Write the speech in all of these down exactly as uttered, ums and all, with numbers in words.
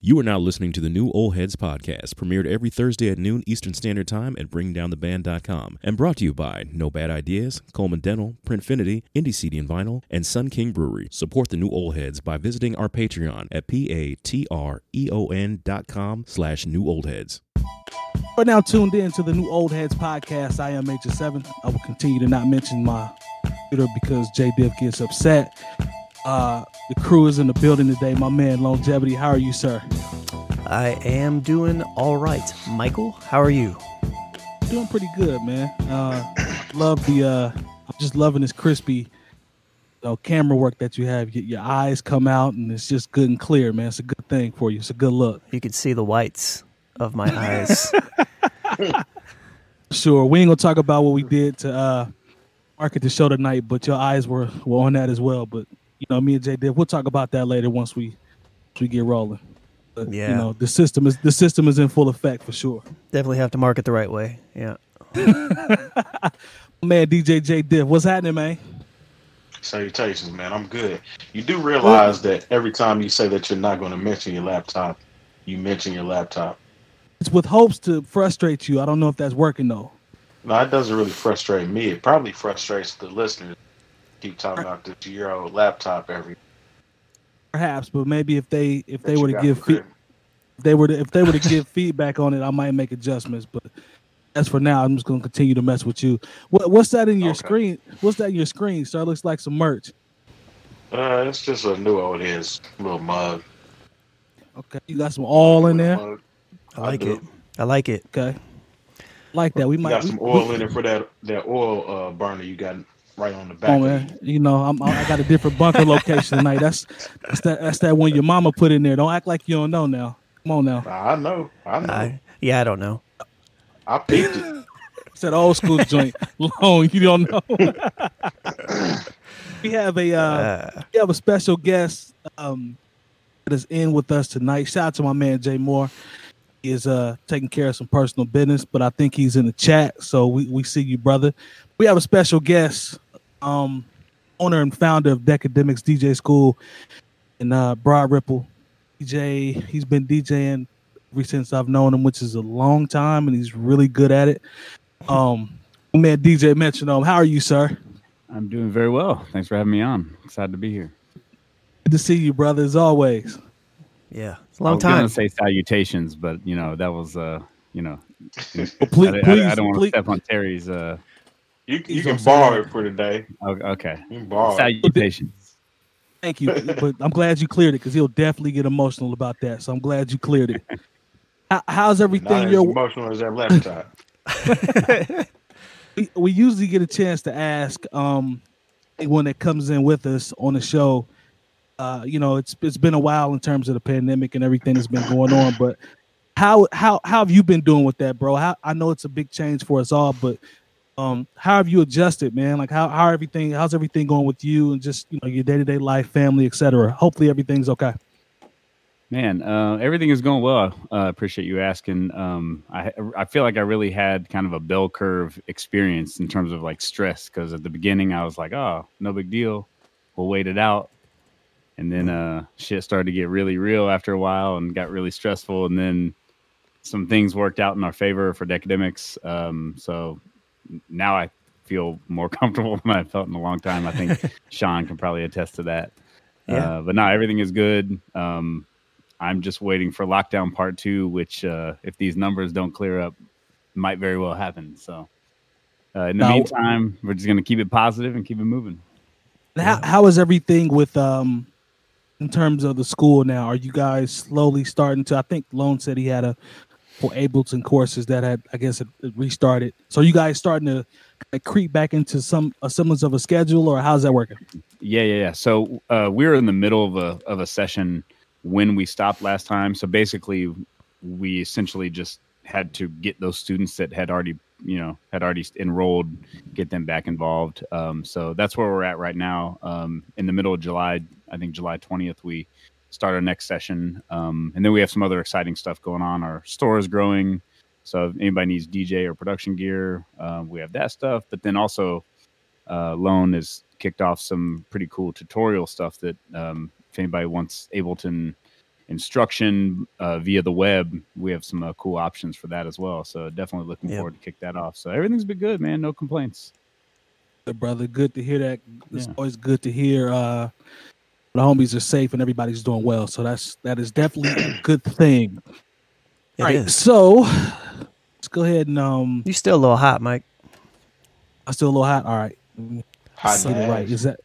You are now listening to the New Old Heads podcast, premiered every Thursday at noon Eastern Standard Time at bring down the band dot com, and brought to you by No Bad Ideas, Coleman Dental, Printfinity, Indie C D and Vinyl, and Sun King Brewery. Support the New Old Heads by visiting our Patreon at P-A-T-R-E-O-N dot com slash New Old Heads. We're now tuned in to the New Old Heads podcast. I am Major Seven. I will continue to not mention my computer because J Div gets upset. Uh, the crew is in the building today. My man Longevity, how are you, sir? I am doing all right. Michael, how are you? Doing pretty good, man. Uh, love the. Uh, I'm just loving this crispy, you know, camera work that you have. Your, your eyes come out, and it's just good and clear, man. It's a good thing for you. It's a good look. You can see the whites of my eyes. Sure, we ain't gonna talk about what we did to uh, market the show tonight, but your eyes were, were on that as well. But you know, me and Jay Div, we'll talk about that later once we once we get rolling. But, yeah, you know, the system is the system is in full effect for sure. Definitely have to market the right way. Yeah. Man, D J J Div, what's happening, man? Salutations, man. I'm good. You do realize that every time you say that you're not going to mention your laptop, you mention your laptop. It's with hopes to frustrate you. I don't know if that's working though. No, it doesn't really frustrate me. It probably frustrates the listeners. Keep talking about this year old laptop every. Perhaps, but maybe if they if they That were you to got give for fe- good. if they were to, if they were to give feedback on it, I might make adjustments. But as for now, I'm just going to continue to mess with you. What what's that in your Okay. screen? What's that in your screen, sir? It looks like some merch. Uh, it's just a new old heads little mug. Okay, you got some all in there. Mug. I like do. it. I like it. Okay, like that. We You might got some we- oil in it for that that oil uh, burner you got right on the back. Oh of man, it. you know I'm, I got a different bunker location tonight. That's that's that that's that one your mama put in there. Don't act like you don't know now. Come on now. I know. I know. I, I, yeah, I don't know. peeped it. It's that old school joint. Long, you don't know. we have a uh, Uh, we have a special guest um, that is in with us tonight. Shout out to my man Jay Moore. He is uh, taking care of some personal business, but I think he's in the chat, so we, we see you, brother. We have a special guest, um, owner and founder of Decademics D J School in uh, Broad Ripple. D J, he's been DJing ever since I've known him, which is a long time, and he's really good at it. Um, my man D J Metronome, how are you, sir? I'm doing very well. Thanks for having me on. Excited to be here. Good to see you, brother, as always. yeah, it's a I long was gonna time. say salutations, but you know that was uh, you know, Well, please, I, I- please, I don't want to please- step on Terry's. Uh, You, you He's can on borrow sale. it for today. o- okay, You can borrow it. salutations. Thank you, but I'm glad you cleared it because he'll definitely get emotional about that. So I'm glad you cleared it. How, how's Not everything? as Your emotional as that laptop. we, we usually get a chance to ask um anyone that comes in with us on the show. Uh, you know, it's it's been a while in terms of the pandemic and everything that's been going on, but how how how have you been doing with that, bro? How, I know it's a big change for us all, but um, how have you adjusted, man? Like how how everything how's everything going with you and just you know your day to day life, family, et cetera. Hopefully everything's okay. Man, uh, everything is going well. I uh, appreciate you asking. Um, I I feel like I really had kind of a bell curve experience in terms of like stress because at the beginning I was like, oh, no big deal. We'll wait it out. And then uh, shit started to get really real after a while and got really stressful. And then some things worked out in our favor for Decademics. Um, so now I feel more comfortable than I felt in a long time. I think Sean can probably attest to that. Yeah. Uh, but no, everything is good. Um, I'm just waiting for lockdown part two, which uh, if these numbers don't clear up, might very well happen. So uh, in the Now- meantime, we're just going to keep it positive and keep it moving. And how how is everything with um in terms of the school now? Are you guys slowly starting to? I think Lone said he had a for Ableton courses that had I guess it, it restarted. So are you guys starting to like, creep back into some a semblance of a schedule, or how's that working? Yeah, yeah, yeah. So uh, we were in the middle of a of a session when we stopped last time. So basically, we essentially just had to get those students that had already, you know, had already enrolled, get them back involved. Um, so that's where we're at right now. Um, in the middle of July, I think July twentieth, we start our next session. Um, and then we have some other exciting stuff going on. Our store is growing. So if anybody needs D J or production gear, uh, we have that stuff. But then also, uh, Lone has kicked off some pretty cool tutorial stuff that um, if anybody wants Ableton instruction uh, via the web. We have some uh, cool options for that as well. So definitely looking Yep. forward to kick that off. So everything's been good, man. No complaints. Good, brother. Good to hear that. It's Yeah. always good to hear uh, the homies are safe and everybody's doing well. So that's that is definitely a good thing. It All right, is. so let's go ahead and um. You still a little hot, Mike. I'm still a little hot. All right, Hot get it ass. right. Is that?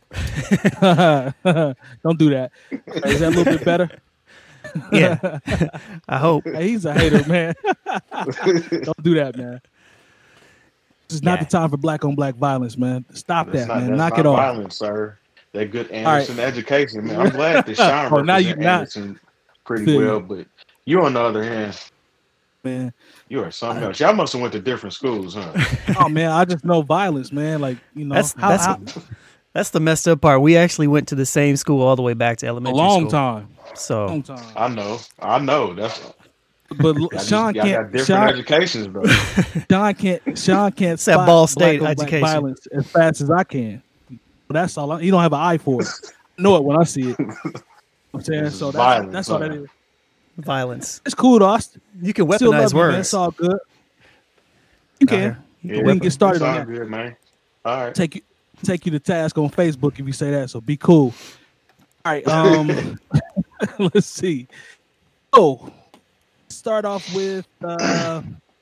Don't do that. Is that a little bit better? Yeah. I hope. Hey, he's a hater, man. Don't do that, man. This is not Yeah. the time for black on black violence, man. Stop That's that, not, man. that's Knock not it off. violence, sir. That good right. Anderson education, man. I'm glad that Sean Oh, now you represent not- Anderson pretty Feel you. well, but you on the other hand, Man. you are something else. Y'all must have went to different schools, huh? Oh man, I just know violence, man. Like, you know, That's how, that's how- that's the messed up part. We actually went to the same school all the way back to a elementary long school. time. So Long time. I know, I know. That's But y'all, just, Sean y'all got can't different Sean, educations, bro. Sean can't Sean can't It's that spot Ball State black on black education. violence as fast as I can. But that's all. I, he don't have an eye for it. I know it when I see it. I'm saying This is so. That's, violence, that's all huh? that is. violence. It's cool, though. I st- You can still love weaponize you, man. words. It's all good. You can. Uh, Yeah, we can get started it's on all that. good, man. All right. Take you take you to task on Facebook if you say that. So be cool. All right. Um, let's see. Oh, start off with uh,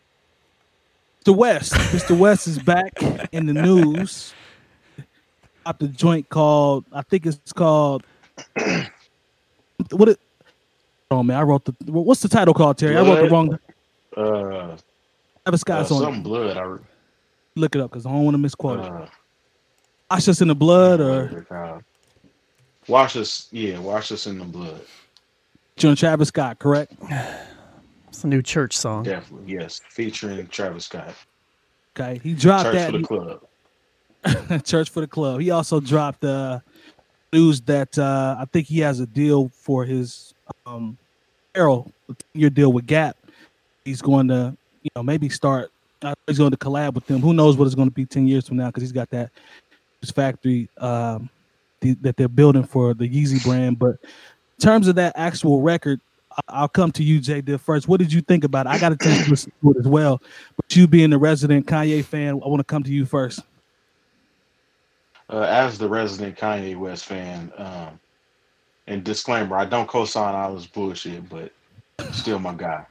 the West. Mister West is back in the news. Up the joint called. I think it's called. What it? Oh man, I wrote the. What's the title called, Terry? I wrote the Blood? wrong. Uh, Travis uh, Scott's on some it. blood. I, re- Look it up because I don't want to misquote it. uh, Wash us in the blood, what or is it called? Wash us, yeah, wash us in the blood. John Travis Scott, correct? It's a new church song. Definitely, yes. Featuring Travis Scott. Okay, he dropped Church that. for the He- club. Church for the Club. He also dropped uh, news that uh, I think he has a deal for his um, apparel, a ten-year deal with Gap. He's going to, you know, maybe start. Uh, he's going to collab with them. Who knows what it's going to be ten years from now? Because he's got that his factory um, the, that they're building for the Yeezy brand. But in terms of that actual record, I- I'll come to you, Jay. Dill, first. What did you think about it? I got a chance to listen to it as well. But you being the resident Kanye fan, I want to come to you first. Uh, as the resident Kanye West fan, um, and disclaimer, I don't co-sign all this bullshit, but still my guy.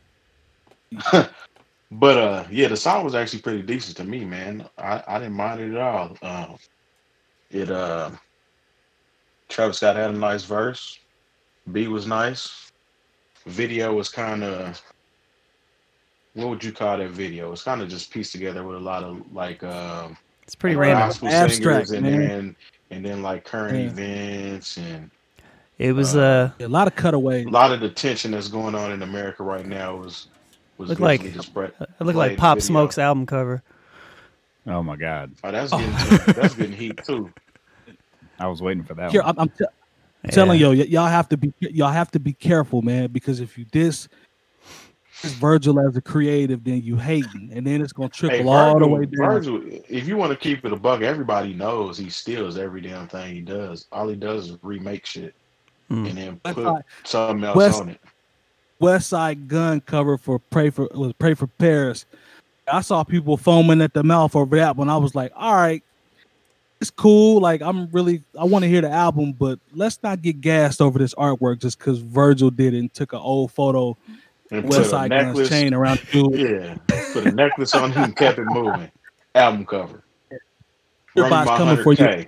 But uh, yeah, the song was actually pretty decent to me, man. I, I didn't mind it at all. Um, it uh, Travis Scott had a nice verse. Beat was nice. Video was kind of, what would you call that video? It's kind of just pieced together with a lot of like um, It's pretty like random. gospel Abstract, singers and man. then and then like current Yeah. events and It was uh, A lot of cutaways. a lot of the tension that's going on in America right now was was Looked like- visually displayed- it looked played like in Pop video. Smoke's album cover. Oh my God. Oh, that's getting that's getting heat too. I was waiting for that Here, one. I'm, I'm t- Yeah. telling you, y- y'all have to be y'all have to be careful, man, because if you diss, diss Virgil as a creative, then you hating, and then it's gonna trickle Hey, all the Virgil, way down. Virgil, if you want to keep it a buck, everybody knows he steals every damn thing he does. All he does is remake shit Hmm. and then That's put right. something else West- on it. West Side Gun cover for Pray for was Pray for Paris. I saw people foaming at the mouth over that when I was like, all right, it's cool. Like I'm really I want to hear the album, but let's not get gassed over this artwork just because Virgil did it and took an old photo And West put a Side Gun's necklace, chain around the dude. yeah, put a necklace on him and kept it moving. Album cover. Run Everybody's my coming for you. one hundred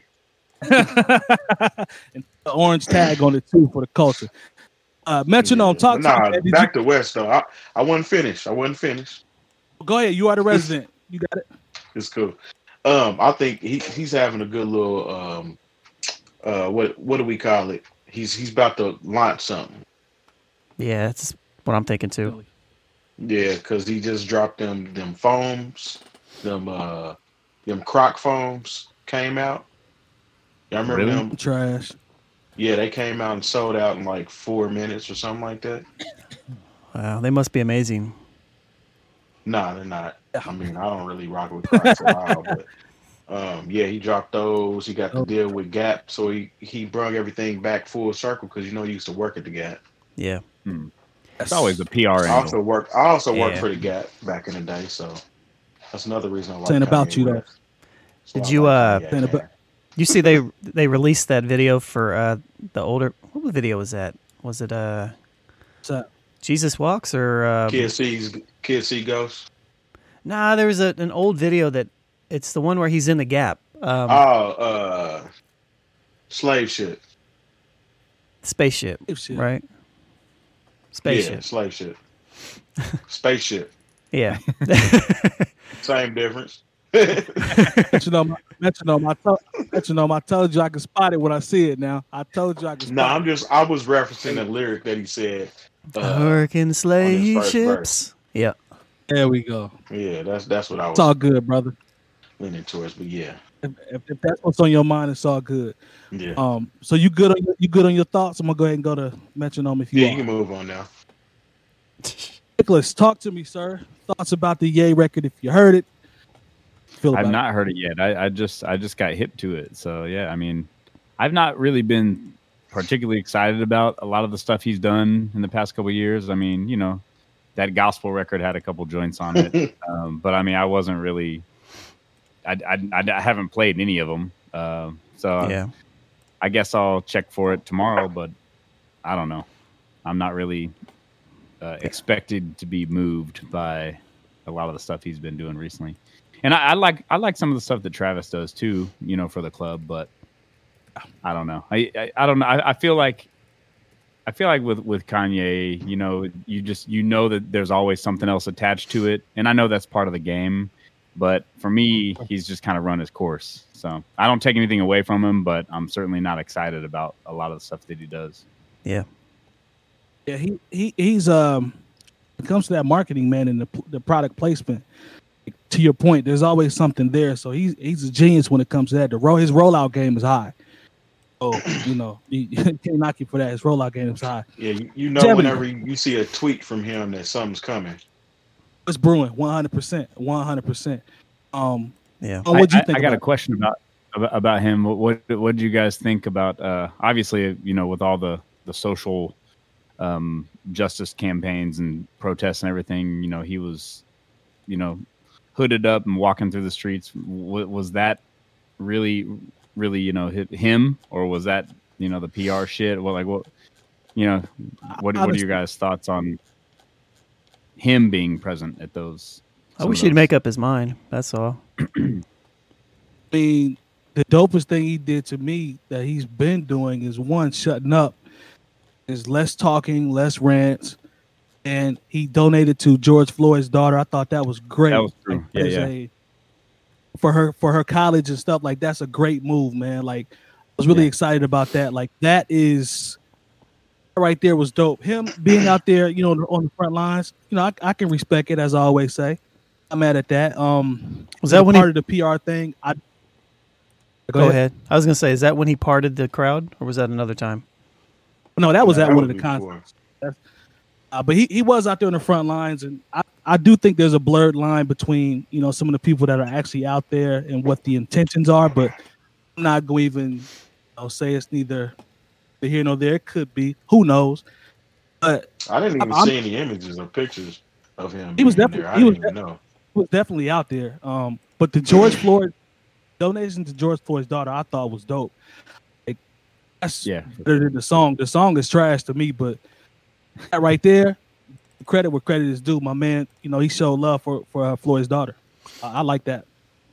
K. And the orange tag on it too for the culture. Uh, Metronome, talk to Nah, me. man. Did back to West though. I, I wasn't finished. I wasn't finished. you, go ahead. You are the resident. You got it. It's cool. Um, I think he, he's having a good little um, uh, what what do we call it? He's he's about to launch something. Yeah, that's what I'm thinking too. Yeah, because he just dropped them them foams, them uh, them croc foams came out. Y'all remember Really? them? Trash. Yeah, they came out and sold out in like four minutes or something like that. Wow, they must be amazing. Nah, they're not. I mean, I don't really rock with Crocs at all, but um, yeah, he dropped those. He got the deal with Gap, so he he brought everything back full circle because you know he used to work at the Gap. Yeah, Hmm. It's always the P R I angle. also worked. I also worked Yeah. for the Gap back in the day, so that's another reason I like Saying about Kanye you, though. West. So Did I you, like uh, Kanye Saying about- fan. You see, they they released that video for uh, the older. What video was that? Was it uh, What's up? Jesus Walks or? Um, Kid sees Kid see Ghost. Nah, there was a, an old video that it's the one where he's in the Gap. Um, Oh, uh, slave shit. spaceship, Slave shit. right? Yeah, Spaceship. slave shit. Spaceship. Yeah. Same difference. Metronome, metronome. I told, metronome. I told you I could spot it when I see it. Now I told you I could. Spot No, I'm it. just. I was referencing the lyric that he said. Uh, Working slave first ships. Yeah. There we go. yeah, that's that's what I It's all was good, brother. leaning towards. But yeah, If, if, if that's what's on your mind, it's all good. yeah, Um, so you good on your, you good on your thoughts? I'm gonna go ahead and go to metronome if you yeah. You are. can move on now. Nicholas, talk to me, sir. Thoughts about the Ye record if you heard it. Feel I've about not heard it yet. I, I just I just got hip to it. So yeah, I mean, I've not really been particularly excited about a lot of the stuff he's done in the past couple of years. I mean, you know, that gospel record had a couple joints on it, um, but I mean, I wasn't really. I, I, I haven't played any of them, uh, so Yeah. I guess I'll check for it tomorrow. But I don't know. I'm not really uh, expected to be moved by a lot of the stuff he's been doing recently. And I, I like I like some of the stuff that Travis does too, you know, for the club. But I don't know. I I, I don't know. I, I feel like I feel like with, with Kanye, you know, you just you know that there's always something else attached to it, and I know that's part of the game. But for me, he's just kind of run his course. So I don't take anything away from him, but I'm certainly not excited about a lot of the stuff that he does. Yeah. Yeah, he, he he's um when it comes to that marketing, man, and the the product placement. To your point, there's always something there. So he's he's a genius when it comes to that. The roll his rollout game is high. So you know you, you can't knock you for that. His rollout game is high. Yeah, you, you know, Gemini. whenever you, you see a tweet from him that something's coming. It's brewing, one hundred percent, one hundred percent. Um, Yeah. oh, what'd you I, think? I got about a question about about, about him. What what what do you guys think about? Uh, obviously, you know, with all the the social um, justice campaigns and protests and everything, you know, he was, you know, hooded up and walking through the streets. W- was that really, really, you know, hit him, or was that, you know, the P R shit? Well, like what, you know, what what are Honestly- your guys' thoughts on him being present at those? I some wish of he'd those? make up his mind. That's all. I mean, the dopest thing he did to me that he's been doing is one, shutting up, is less talking, less rants, and he donated to George Floyd's daughter. I thought that was great. That was true. Like, Yeah, as yeah. a- for her for her college and stuff, like that's a great move, man. Like I was really Yeah. excited about that. Like that is right there was dope. Him being out there, you know, on the front lines, you know, I, I can respect it, as I always say. I'm mad at that. Um, Was that the when he- part of the P R thing? I Go, ahead. I was gonna say, is that when he parted the crowd, or was that another time? No, that was No, at that one of the was concerts. before. Uh, but he, he was out there on the front lines, and I, I do think there's a blurred line between, you know, some of the people that are actually out there and what the intentions are. But I'm not going to even, you know, say it's neither the here nor there. It could be. Who knows? But I didn't even I'm- see any images or pictures of him. He was being definitely- there. I he was didn't even know. it was definitely out there. Um, but the George Floyd donation to George Floyd's daughter, I thought was dope. Like, that's Yeah. better than the song. The song is trash to me, but that right there, credit where credit is due. My man, you know, he showed love for for uh, Floyd's daughter. I, I like that.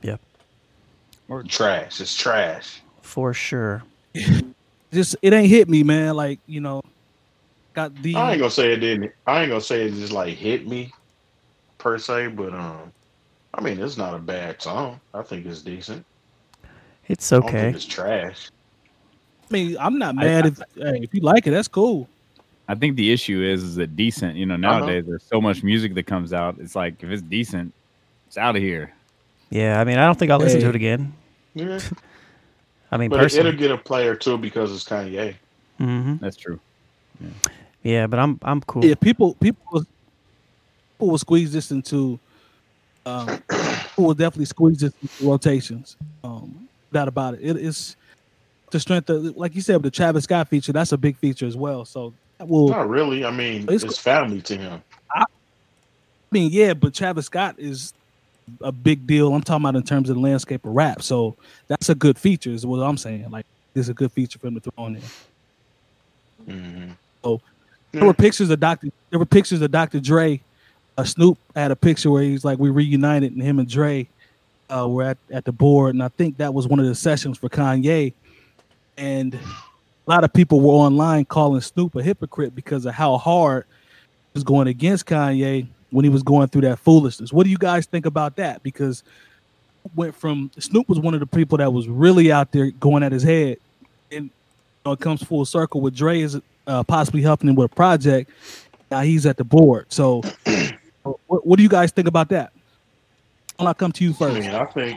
Or trash. It's trash. For sure. Just it ain't hit me, man. Like you know, got the I ain't gonna say it didn't. I ain't gonna say it just like hit me per se, but um, I mean it's not a bad song. I think it's decent. It's I don't okay. think it's trash. I mean, I'm not I- mad if hey, if you like it, that's cool. I think the issue is is that decent. You know, nowadays there's so much music that comes out. It's like if it's decent, it's out of here. Yeah, I mean, I don't think I'll listen to Hey. it again. Yeah, I mean, but it, it'll personally. get a play or two because it's Kanye. hmm That's true. Yeah, but I'm I'm cool. Yeah, people people will, people will squeeze this into um people will definitely squeeze this into rotations. Um doubt about it. It is the strength of, like you said, with the Travis Scott feature, that's a big feature as well. So Well, Not really. I mean, It's- it's, family to him. I mean, yeah, but Travis Scott is a big deal. I'm talking about in terms of the landscape of rap. So that's a good feature, is what I'm saying. Like, it's a good feature for him to throw on there. Mm-hmm. So there were pictures of Doctor There were pictures of Doctor Dre. Uh, Snoop had a picture where he's like, we reunited, and him and Dre uh, were at, at the board, and I think that was one of the sessions for Kanye. And a lot of people were online calling Snoop a hypocrite because of how hard he was going against Kanye when he was going through that foolishness. What do you guys think about that? Because went from Snoop was one of the people that was really out there going at his head, and you know, it comes full circle with Dre is uh, possibly helping him with a project. Now he's at the board. So, what, what do you guys think about that? I'll come to you I first. mean, I think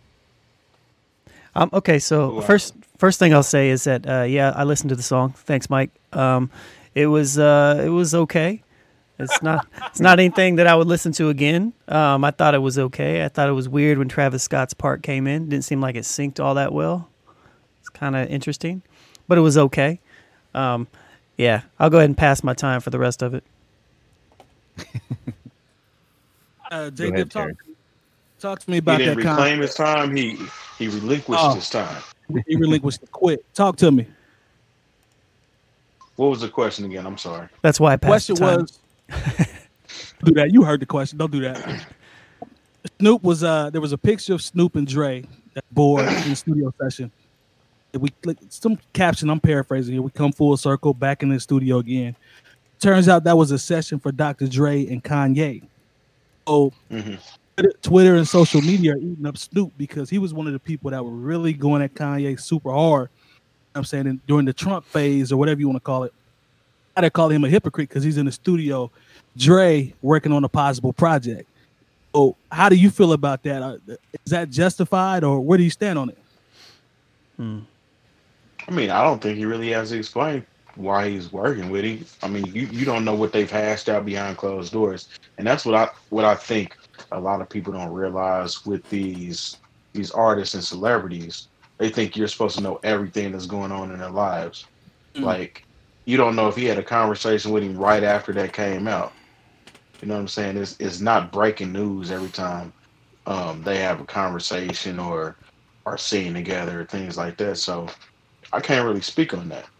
Um, okay, so Wow. first first thing I'll say is that uh, yeah, I listened to the song. Thanks, Mike. Um, it was uh, it was okay. It's not it's not anything that I would listen to again. Um, I thought it was okay. I thought it was weird when Travis Scott's part came in. Didn't seem like it synced all that well. It's kind of interesting, but it was okay. Um, yeah, I'll go ahead and pass my time for the rest of it. Uh, Go J. ahead, Dip, talk, Terry. talk to me he about didn't that. reclaim Con- his time. He he relinquished Oh. his time. he relinquished the quit. Talk to me. What was the question again? I'm sorry. That's why I passed Question the time. was, do that. You heard the question. Don't do that. Snoop was uh there was a picture of Snoop and Dre at board in the studio session. And we clicked some caption. I'm paraphrasing here. We come full circle back in the studio again. Turns out that was a session for Doctor Dre and Kanye. So Mm-hmm. Twitter and social media are eating up Snoop because he was one of the people that were really going at Kanye super hard. I'm saying in, during the Trump phase or whatever you want to call it. I call him a hypocrite because he's in the studio, Dre working on a possible project. So how do you feel about that? Uh, Is that justified, or where do you stand on it? Hmm. I mean, I don't think he really has to explain why he's working with him. I mean, you, you don't know what they've hashed out behind closed doors, and that's what I what I think a lot of people don't realize with these these artists and celebrities. They think you're supposed to know everything that's going on in their lives. Mm. Like, you don't know if he had a conversation with him right after that came out. You know what I'm saying? It's it's not breaking news every time um, they have a conversation or are seen together or things like that. So I can't really speak on that.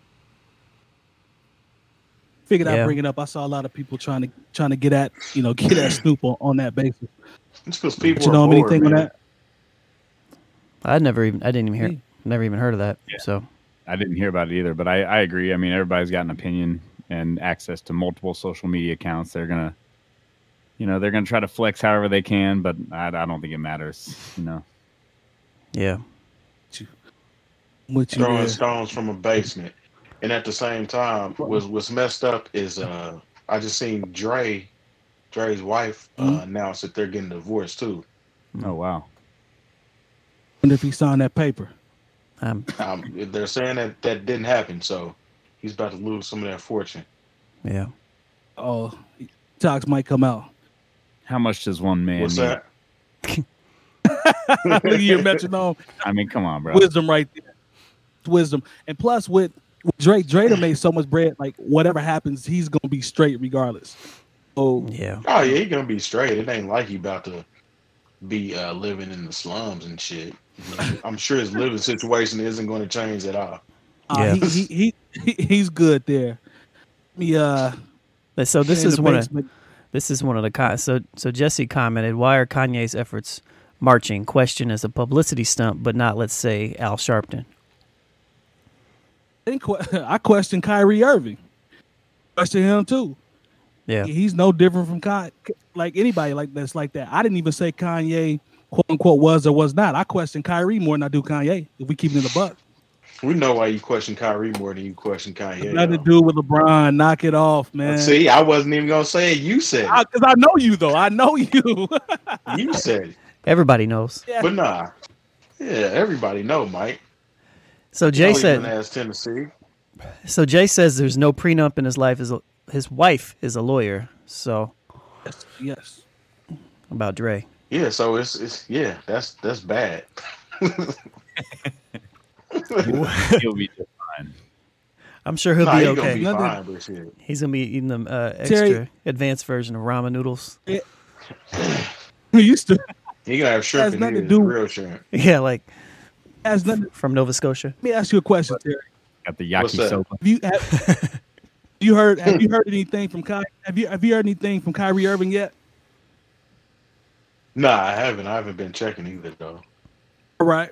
Figured Yeah. I'd bring it up. I saw a lot of people trying to trying to get at you know get at Snoop on, on that basis. It's because people But you are know bored, anything on man. that? I never even I didn't even hear Me. never even heard of that. Yeah. So I didn't hear about it either, but I, I agree. I mean, everybody's got an opinion and access to multiple social media accounts. They're gonna, you know, they're gonna try to flex however they can, but I, I don't think it matters. You know, yeah, What you Throwing did. stones from a basement. And at the same time, was what's messed up is uh I just seen Dre, Dre's wife uh, Mhm. announce that they're getting divorced too. oh wow, Wonder if he signed that paper. um, Um, they're saying that that didn't happen, so he's about to lose some of that fortune. yeah. Oh, talks might come out. how much does one man What's need? that? Look at your metronome. I mean, come on, bro. Wisdom right there. Wisdom. And plus with, with Drake, Drake done made so much bread, like whatever happens, he's gonna be straight regardless. So Yeah. Oh yeah, he gonna be straight. It ain't like he about to be uh, living in the slums and shit. I'm sure his living situation isn't going to change at all. uh, Yeah. he, he, he he's good there. Me uh But So this in is the one of basement. this is one of the con- so so Jesse commented, why are Kanye's efforts marching question as a publicity stunt, but not, let's say, Al Sharpton? I think que- I question Kyrie Irving. Question him too. Yeah. He's no different from Kanye, like anybody like that's like that. I didn't even say Kanye quote unquote was or was not. I question Kyrie more than I do Kanye. If we keep it in the buck, We know why you question Kyrie more than you question Kanye. nothing to though. do with LeBron. Knock it off, man. See, I wasn't even gonna say it. You said it. Because I, know you though. I know you. You said it. Everybody knows. Yeah. But nah. Yeah, everybody know, Mike. So Jay Cleveland said has Tennessee. so Jay says there's no prenup in his life. His his wife is a lawyer. So yes, yes. about Dre. Yeah, so it's it's yeah, that's that's bad. He'll be just fine. I'm sure he'll Nah, be he okay. gonna be Nothing- fine, but shit. He's gonna be eating the uh, extra Terry- advanced version of ramen noodles. We used to He gonna have shrimp Has in nothing to his, do- real shrimp. Yeah, like has nothing. from Nova Scotia. Let me ask you a question, Terry. Got the What's that? yakisoba. Have you have, you heard have you heard anything from Ky? Have you have you heard anything from Kyrie Irving yet? Nah, I haven't. I haven't been checking either though. All right.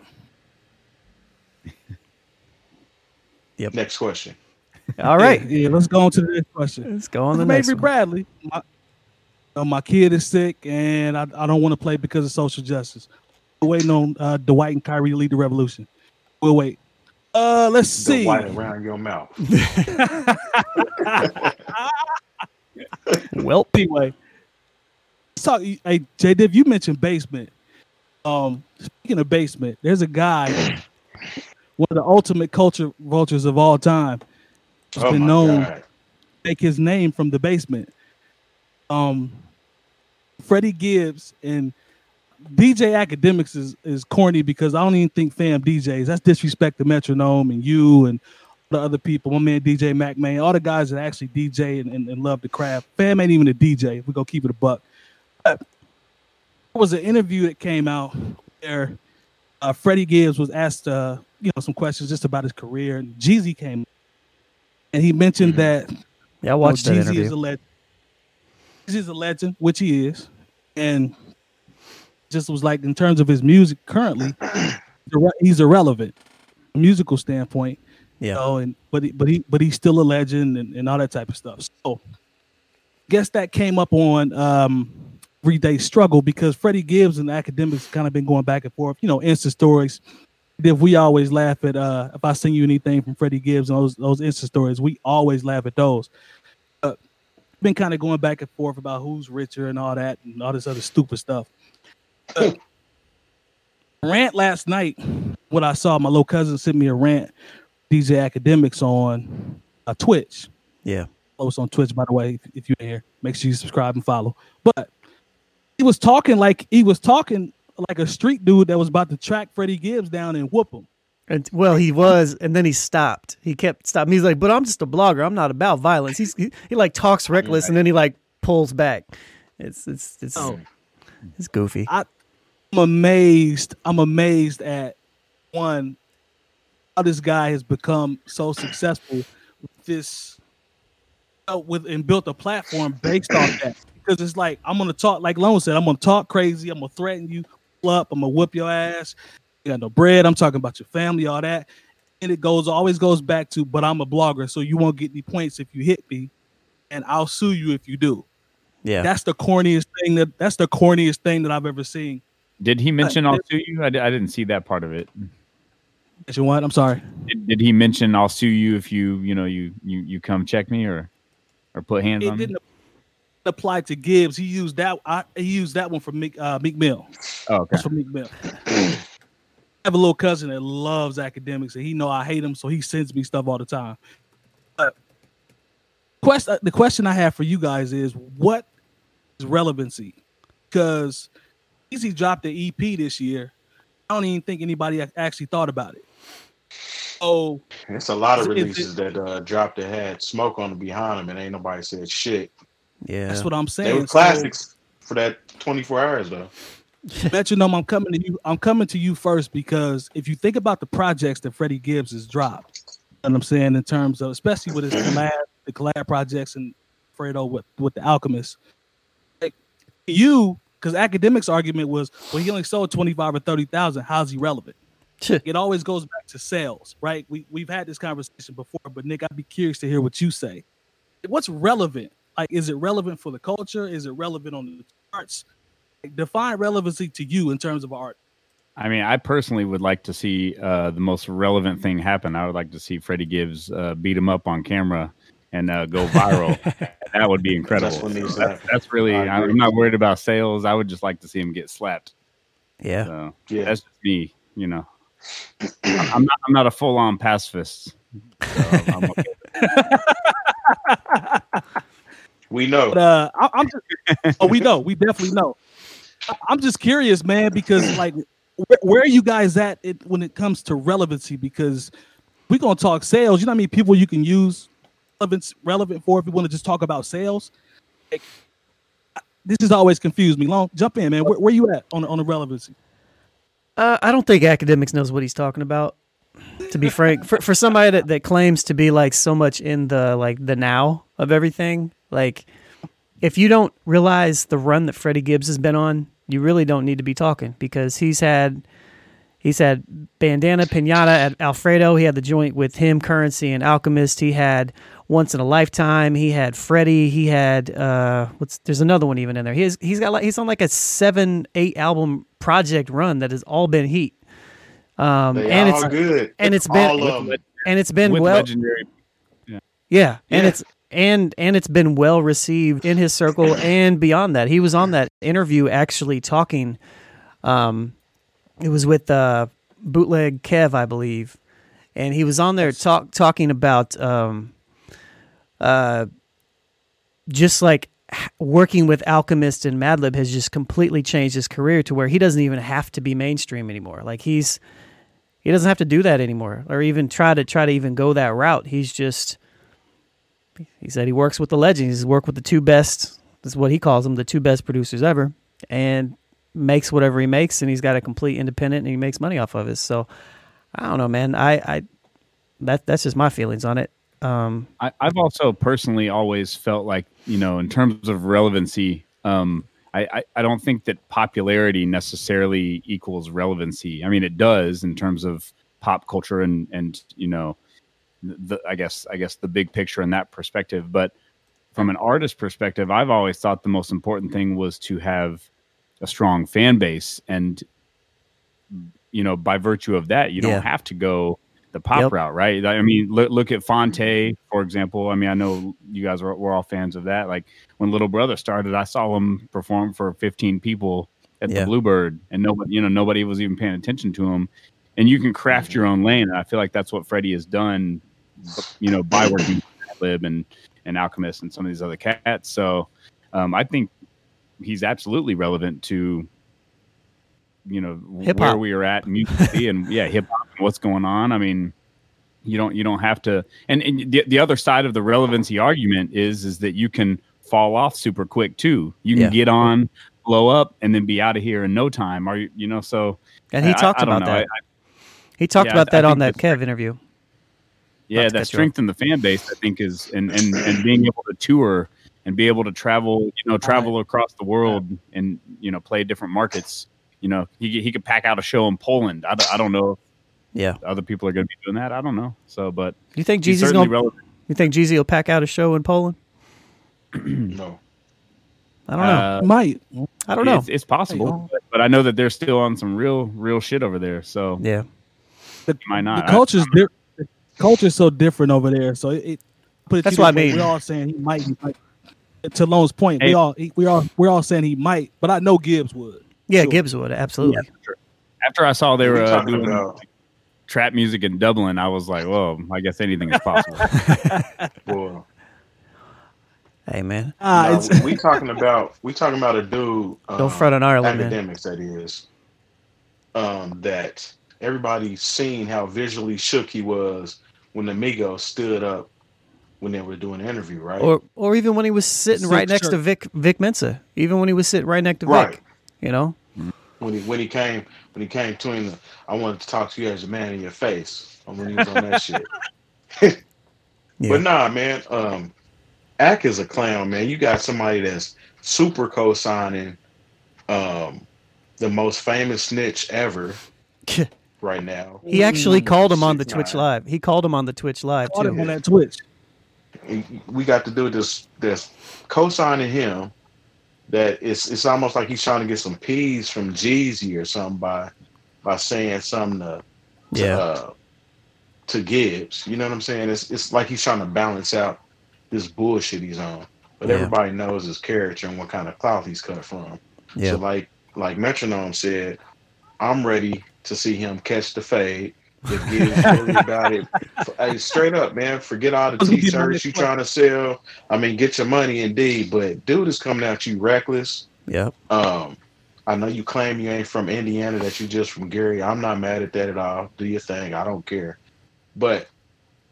Next question. All right, Yeah, yeah, let's go on to the next question. let's go on the Maverick next one. Bradley. My, uh, my kid is sick, and I, I don't want to play because of social justice. We're waiting on uh, Dwight and Kyrie to lead the revolution. We'll wait. Uh, let's The see. white around your mouth. Well, Anyway, let's talk. Hey, J Div, you mentioned basement. Um, speaking of basement, there's a guy, one of the ultimate culture vultures of all time, who's Oh been my known God. to take his name from the basement. Um, Freddie Gibbs and D J Academics is, is corny because I don't even think fam D Js. That's disrespect to Metronome and you and the other people. My man D J Mac, man, all the guys that actually D J and, and, and love the craft. Fam ain't even a D J. We're gonna keep it a buck. But there was an interview that came out where uh, Freddie Gibbs was asked uh, you know, some questions just about his career, and Jeezy came and he mentioned Mhm. that yeah, I watched you know, that Jeezy is interview. a legend. Jeezy is a legend, which he is, and just was like in terms of his music currently, irre- he's irrelevant, from a musical standpoint. Yeah. You know, and but he, but he but he's still a legend and, and all that type of stuff. So, guess that came up on um, Everyday Struggle because Freddie Gibbs and the Academics kind of been going back and forth. You know, Insta stories. If we always laugh at uh, if I send you anything from Freddie Gibbs and those those Insta stories, we always laugh at those. Uh, been kind of going back and forth about who's richer and all that and all this other stupid stuff. Uh, rant last night. What I saw, my little cousin sent me a rant. D J Academics on uh, Twitch. Yeah. Post on Twitch, by the way. If, if you're here, make sure you subscribe and follow. But he was talking like he was talking like a street dude that was about to track Freddie Gibbs down and whoop him. And, well, he was, and then he stopped. He kept stopping. He's like, "But I'm just a blogger. I'm not about violence." He's he, he like talks reckless, and then he like pulls back. It's it's it's Oh. it's goofy. I'm amazed. I'm amazed at one how this guy has become so successful with this uh, with and built a platform based on that. Because it's like I'm gonna talk, like Lone said, I'm gonna talk crazy. I'm gonna threaten you, pull up. I'm gonna whoop your ass. You got no bread. I'm talking about your family, all that, and it goes always goes back to, but I'm a blogger, so you won't get any points if you hit me, and I'll sue you if you do. Yeah. That's the corniest thing that that's the corniest thing that I've ever seen. Did he mention Uh, I'll sue you? I, di- I didn't see that part of it. You what? I'm sorry. Did, did he mention I'll sue you if you you know you you, you come check me or or put hands It on me? didn't apply to Gibbs. He used that. I, he used that one for Meek, uh, Meek Mill. Oh, okay. That's for Meek Mill. I have a little cousin that loves Academics, and he know I hate him, so he sends me stuff all the time. But quest, uh, the question I have for you guys is, what is relevancy? Because Easy dropped the E P this year. I don't even think anybody ac- actually thought about it. Oh, It's a lot of Is it- releases that uh, dropped that had smoke on them behind them, and ain't nobody said shit. Yeah. that's what I'm saying. They were So, classics for that twenty-four hours though. Metronome, I'm coming to you. I'm coming to you first because if you think about the projects that Freddie Gibbs has dropped, you know what I'm saying, in terms of especially with his collab, the collab projects and Fredo with with the Alchemist, like, you because Academics' argument was, well, he only sold twenty-five or thirty thousand. How's he relevant? It always goes back to sales, right? We we've had this conversation before, but Nick, I'd be curious to hear what you say. What's relevant? Like, is it relevant for the culture? Is it relevant on the charts? Like, define relevancy to you in terms of art. I mean, I personally would like to see uh, the most relevant thing happen. I would like to see Freddie Gibbs uh, beat him up on camera and uh, go viral. That would be incredible. That's what needs to That's, happen. that's really. I agree. I'm not worried about sales. I would just like to see him get slapped. Yeah. So Yeah. that's just me. You know, I'm not. I'm not a full on pacifist. So I'm okay. We know. But uh, I, I'm just, oh, we know, we definitely know. I, I'm just curious, man, because like, where, where are you guys at it, when it comes to relevancy? Because we're gonna talk sales. You know how many people you can use relevant relevant for if you want to just talk about sales? Like, this has always confused me. Long, jump in, man. Where, where you at on on the relevancy? Uh, I don't think Academics knows what he's talking about. To be frank, for for somebody that, that claims to be like so much in the like the now of everything, like if you don't realize the run that Freddie Gibbs has been on, you really don't need to be talking, because he's had he's had Bandana Pinata at Alfredo. He had the joint with him, Currency, and Alchemist. He had Once in a Lifetime. He had Freddie. He had uh, what's there's another one even in there. He's he's got like he's on like a seven eight album project run that has all been heat. Um, They and all it's good. and it's All been of them. and it's been with well legendary. yeah, and Yeah. it's and and it's been well received in his circle and beyond that. He was on that interview actually talking. Um, it was with uh, Bootleg Kev, I believe, and he was on there talk talking about um, uh, just like h- working with Alchemist and Madlib has just completely changed his career to where he doesn't even have to be mainstream anymore. Like he's he doesn't have to do that anymore, or even try to try to even go that route. He's just he said he works with the legends. He's worked with the two best. That's what he calls them, the two best producers ever, and makes whatever he makes, and he's got a complete independent, and he makes money off of it. So I don't know, man. I, I that that's just my feelings on it. Um, I, I've also personally always felt like, you know, in terms of relevancy, um, I, I, I don't think that popularity necessarily equals relevancy. I mean, it does in terms of pop culture and, and you know, the I guess I guess the big picture in that perspective. But from an artist perspective, I've always thought the most important thing was to have a strong fan base, and you know, by virtue of that, you don't Yeah. have to go the pop Yep. route, right? I mean, look, look at Fonte, for example. I mean, I know you guys were, were all fans of that. Like when Little Brother started, I saw him perform for fifteen people at Yeah. the Bluebird, and nobody, you know, nobody was even paying attention to him. And you can craft your own lane. And I feel like that's what Freddie has done, you know, by working with Lib and and Alchemist and some of these other cats. So um, I think he's absolutely relevant to, you know, Hip-hop. where we are at musically and yeah, hip hop and what's going on. I mean, you don't you don't have to. And, and the the other side of the relevancy argument is is that you can fall off super quick too. You can Yeah. get on, blow up, and then be out of here in no time. Are you you know? So and he I- talked I don't about know. that. I- I- he talked yeah, about I that on think that that's- Kev interview. Yeah, Not to that cut you strength in the fan base, I think, is and, and and being able to tour and be able to travel, you know, travel across the world and you know play different markets. You know, he he could pack out a show in Poland. I, don't- I don't know if Yeah. other people are going to be doing that. I don't know. So, but You think he's Jeezy's certainly gonna? relevant. You think Jeezy will pack out a show in Poland? No. I don't know. Uh, Might. I don't know. It's, it's possible, Hey, but, but I know that they're still on some real real shit over there. So Yeah. The, might not. the culture's di- the culture's so different over there. So it, it put it That's to what I this way, mean. We're all saying he might. He might. To Lone's point, Hey. we all he, we all we're all saying he might, but I know Gibbs would. Yeah, Sure. Gibbs would absolutely. after I saw they We're were uh, talking doing about- trap music in Dublin, I was like, well, I guess anything is possible. Boy. Hey man, Ah, No, it's, we talking about we talking about a dude. Um, don't front on Ireland, man. academics that is. Um, that everybody's seen how visually shook he was when the Migos stood up when they were doing the interview, right? Or or even when he was sitting Six right next to shirt. Vic Vic Mensa. Even when he was sitting right next to Right. Vic. You know? when he when he came when he came to him, I wanted to talk to you as a man in your face. When he was on that shit. Yeah. But nah, man. Um, Ack is a clown, man. You got somebody that's super co-signing um, the most famous snitch ever right now. He actually called him on the Six Twitch nine. Live. He called him on the Twitch Live caught him too. on that Twitch. We got to do this. This co-signing him. That it's it's almost like he's trying to get some peas from Jeezy or something by by saying something to to, Yeah. uh, to Gibbs. You know what I'm saying? It's it's like he's trying to balance out this bullshit he's on. But Yeah. everybody knows his character and what kind of cloth he's cut from. Yeah. So like like Metronome said, I'm ready to see him catch the fade. If Gibbs worry about it, hey, straight up, man. Forget all the Let's get my t-shirts next you play. trying to sell. I mean, get your money indeed, but dude is coming at you reckless. Yep. Um, I know you claim you ain't from Indiana, that you just from Gary. I'm not mad at that at all. Do your thing. I don't care. But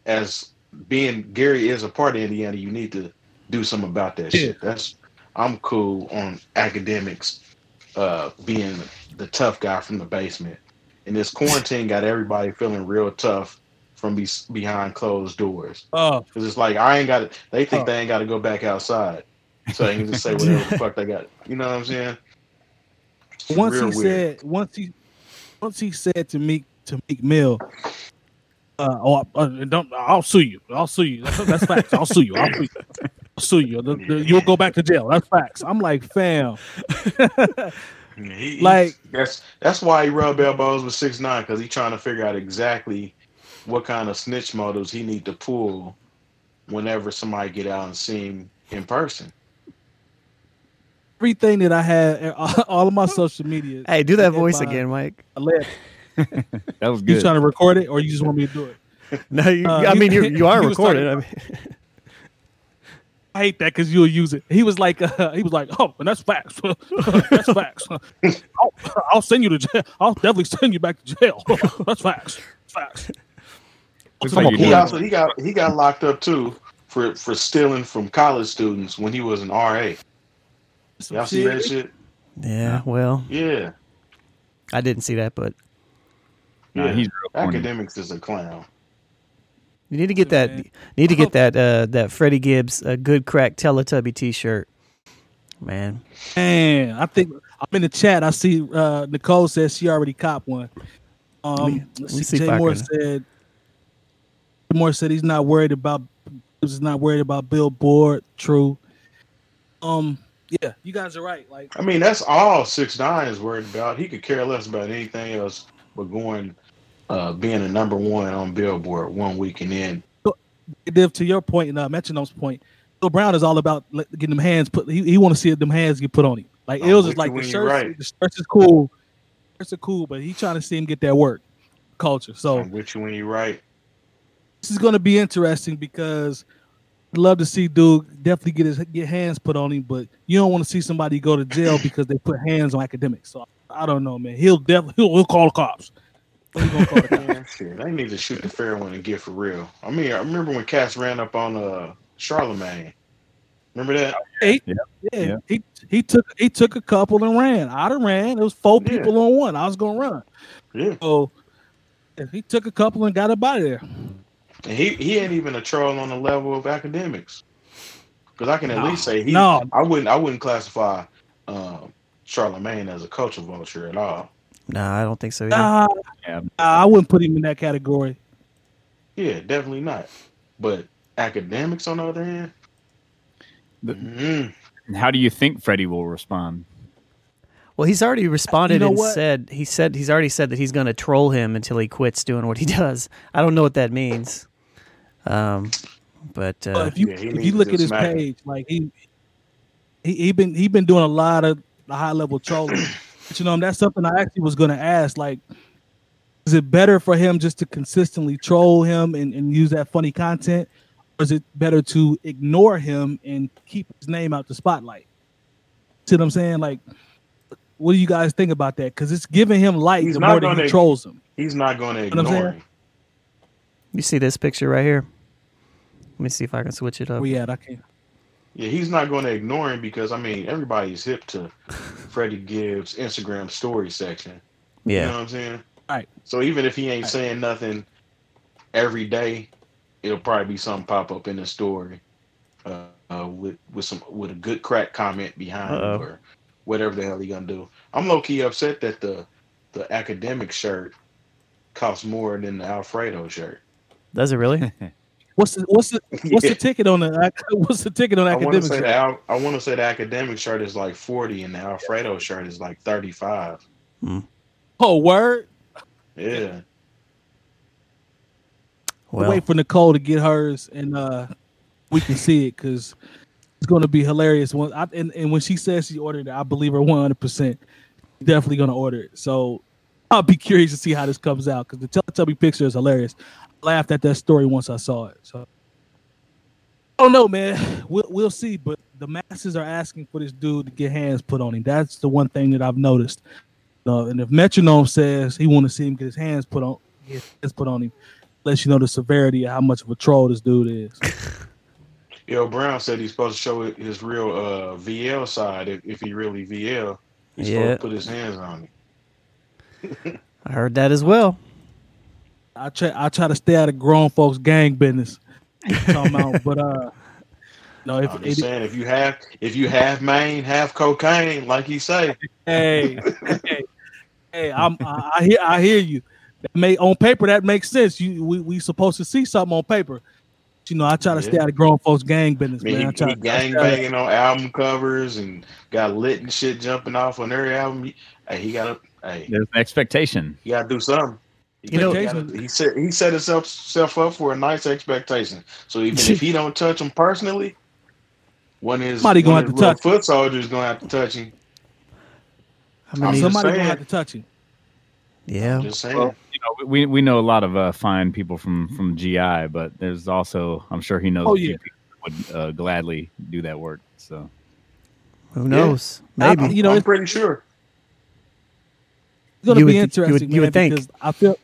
as being Gary is a part of Indiana, you need to do something about that Yeah. shit. That's I'm cool on academics uh, being the tough guy from the basement. And this quarantine got everybody feeling real tough from be- behind closed doors. Oh, Because it's like I ain't got to. They think Oh. they ain't got to go back outside, so they can just say whatever the fuck they got. You know what I'm saying? It's once real he weird. said, once he, once he said to Meek to Meek Mill, uh, oh, uh, don't, I'll sue you. I'll sue you. That's, that's facts. I'll sue you. I'll sue you. I'll sue you. The- the- you'll go back to jail. That's facts. I'm like, fam. He, Like- he, that's that's why he rubbed elbows with six nine because he's trying to figure out exactly what kind of snitch motives he need to pull whenever somebody get out and see him in person. Everything that I had, all of my social media. Hey, do that led voice by again, Mike. Aled. That was You good. trying to record it, or you just want me to do it? No, you, Uh, I he- mean you you are he was recorded. I talking mean, I hate that because you'll use it. He was like, uh, he was like, oh, and that's facts. That's facts. I'll, I'll send you to jail. I'll definitely send you back to jail. That's facts. Facts. Looks Come like on, you're He doing- also he got he got locked up too for for stealing from college students when he was an R A. Some Y'all see shit. that shit? yeah. Well, Yeah. I didn't see that, but Nah, yeah. he's real corny. Academics is a clown. you need to get Listen, that. man. Need to get that. Uh, that Freddie Gibbs uh, good crack Teletubby T-shirt, man. Man, I think I'm in the chat. I see uh, Nicole says she already copped one. Um, Let me- let's let me see, see if Jay I Moore can- said. Jay Moore said he's not worried about. He's not worried about Billboard. True. Um. Yeah, you guys are right. Like, I mean, that's all six nine is worried about. He could care less about anything else but going, uh, being a number one on Billboard one week and then. Div, to your point and uh, Metronome's point, Bill Brown is all about let- getting them hands put. He, he want to see them hands get put on him. Like I'm it was with just like you the when you're shirts. right. The shirts is cool. Shirts are cool, but he trying to see him get that work culture. So I'm with you when you're right. this is going to be interesting because I'd love to see dude definitely get his get hands put on him, but you don't want to see somebody go to jail because they put hands on academics. So I don't know, man. He'll definitely he'll, he'll call the cops. He's gonna call the cops. Man, shit, they need to shoot the fair one and get for real. I mean, I remember when Cass ran up on uh Charlemagne. Remember that? He, Yeah. yeah, Yeah. he he took he took a couple and ran. I'd have ran. It was four Yeah. people on one. I was gonna run. Yeah. So yeah, he took a couple and got up out of there. And he he ain't even a troll on the level of academics. Because I can at No. least say he. No. I wouldn't. I wouldn't classify um, Charlemagne as a culture vulture at all. Nah, I don't think so. Either. Nah, Yeah. I wouldn't put him in that category. Yeah, definitely not. But academics, on the other hand, The- mhm. And how do you think Freddie will respond? Well, he's already responded know and what? said he said he's already said that he's going to troll him until he quits doing what he does. I don't know what that means. Um, but But uh, if you Yeah, he if needs you to look at just his smack him. page, like he he he been he been doing a lot of the high level trolling. But you know, that's something I actually was gonna ask. Like, is it better for him just to consistently troll him and, and use that funny content, or is it better to ignore him and keep his name out the spotlight? See what I'm saying? Like, what do you guys think about that? Because it's giving him light He's the not more that he gonna- trolls him. he's not going to what I'm ignore saying? him. you see this picture right here? Let me see if I can switch it up. Where you at? I can't. Yeah, he's not going to ignore him because I mean everybody's hip to Freddie Gibbs' Instagram story section. You know Yeah, what I'm saying? Right. So even if he ain't Right. saying nothing every day, it'll probably be something pop up in the story uh, uh, with with some with a good crack comment behind Uh-oh. it or whatever the hell he gonna do. I'm low key upset that the the academic shirt costs more than the Alfredo shirt. does it really? What's the what's the what's Yeah. the ticket on the what's the ticket on I want to academic? say shirt? the Al, I want to say the academic shirt is like forty and the Alfredo shirt is like thirty-five. Oh, word. Yeah. Well, Wait for Nicole to get hers, and uh, we can see it because it's going to be hilarious. When I, and, and when she says she ordered it, I believe her one hundred percent. Definitely going to order it. So I'll be curious to see how this comes out because the Teletubby picture is hilarious. I laughed at that story once I saw it. So I don't know, man. We'll we'll see. But the masses are asking for this dude to get hands put on him. That's the one thing that I've noticed. Uh, and if Metronome says he want to see him get his hands put on, get his hands put on him, lets you know the severity of how much of a troll this dude is. Yo, Brown said he's supposed to show his real uh, V L side. If, if he really V L, he's Yeah. supposed to put his hands on him. I heard that as well. I try I try to stay out of grown folks gang business. Talking about, but uh, no, if I'm just it, saying, if you have if you have Maine, have cocaine, like he say. hey, hey, hey, I'm I, I hear I hear you. That may on paper that makes sense. You we we supposed to see something on paper. But, you know, I try to Yeah. stay out of grown folks gang business, I mean, man. I he, try he to gang banging on album covers and got lit and shit jumping off on every album. He, hey, he got to hey, There's an expectation. he got to do something. He, You know- he, gotta, he set he set himself self up for a nice expectation. So even if he don't touch him personally, when his, Somebody when gonna his have to little touch foot soldier is gonna have to touch him. I I'm mean, just Somebody gonna saying. have to touch him. yeah. Just saying. Well, you know, we we know a lot of uh, fine people from from G I, but there's also, I'm sure he knows Oh, a few yeah. people would uh, gladly do that work. So Who knows? I- Maybe. you know, I'm it's pretty sure. gonna You be would- you would- interesting, you man, would think. because I feel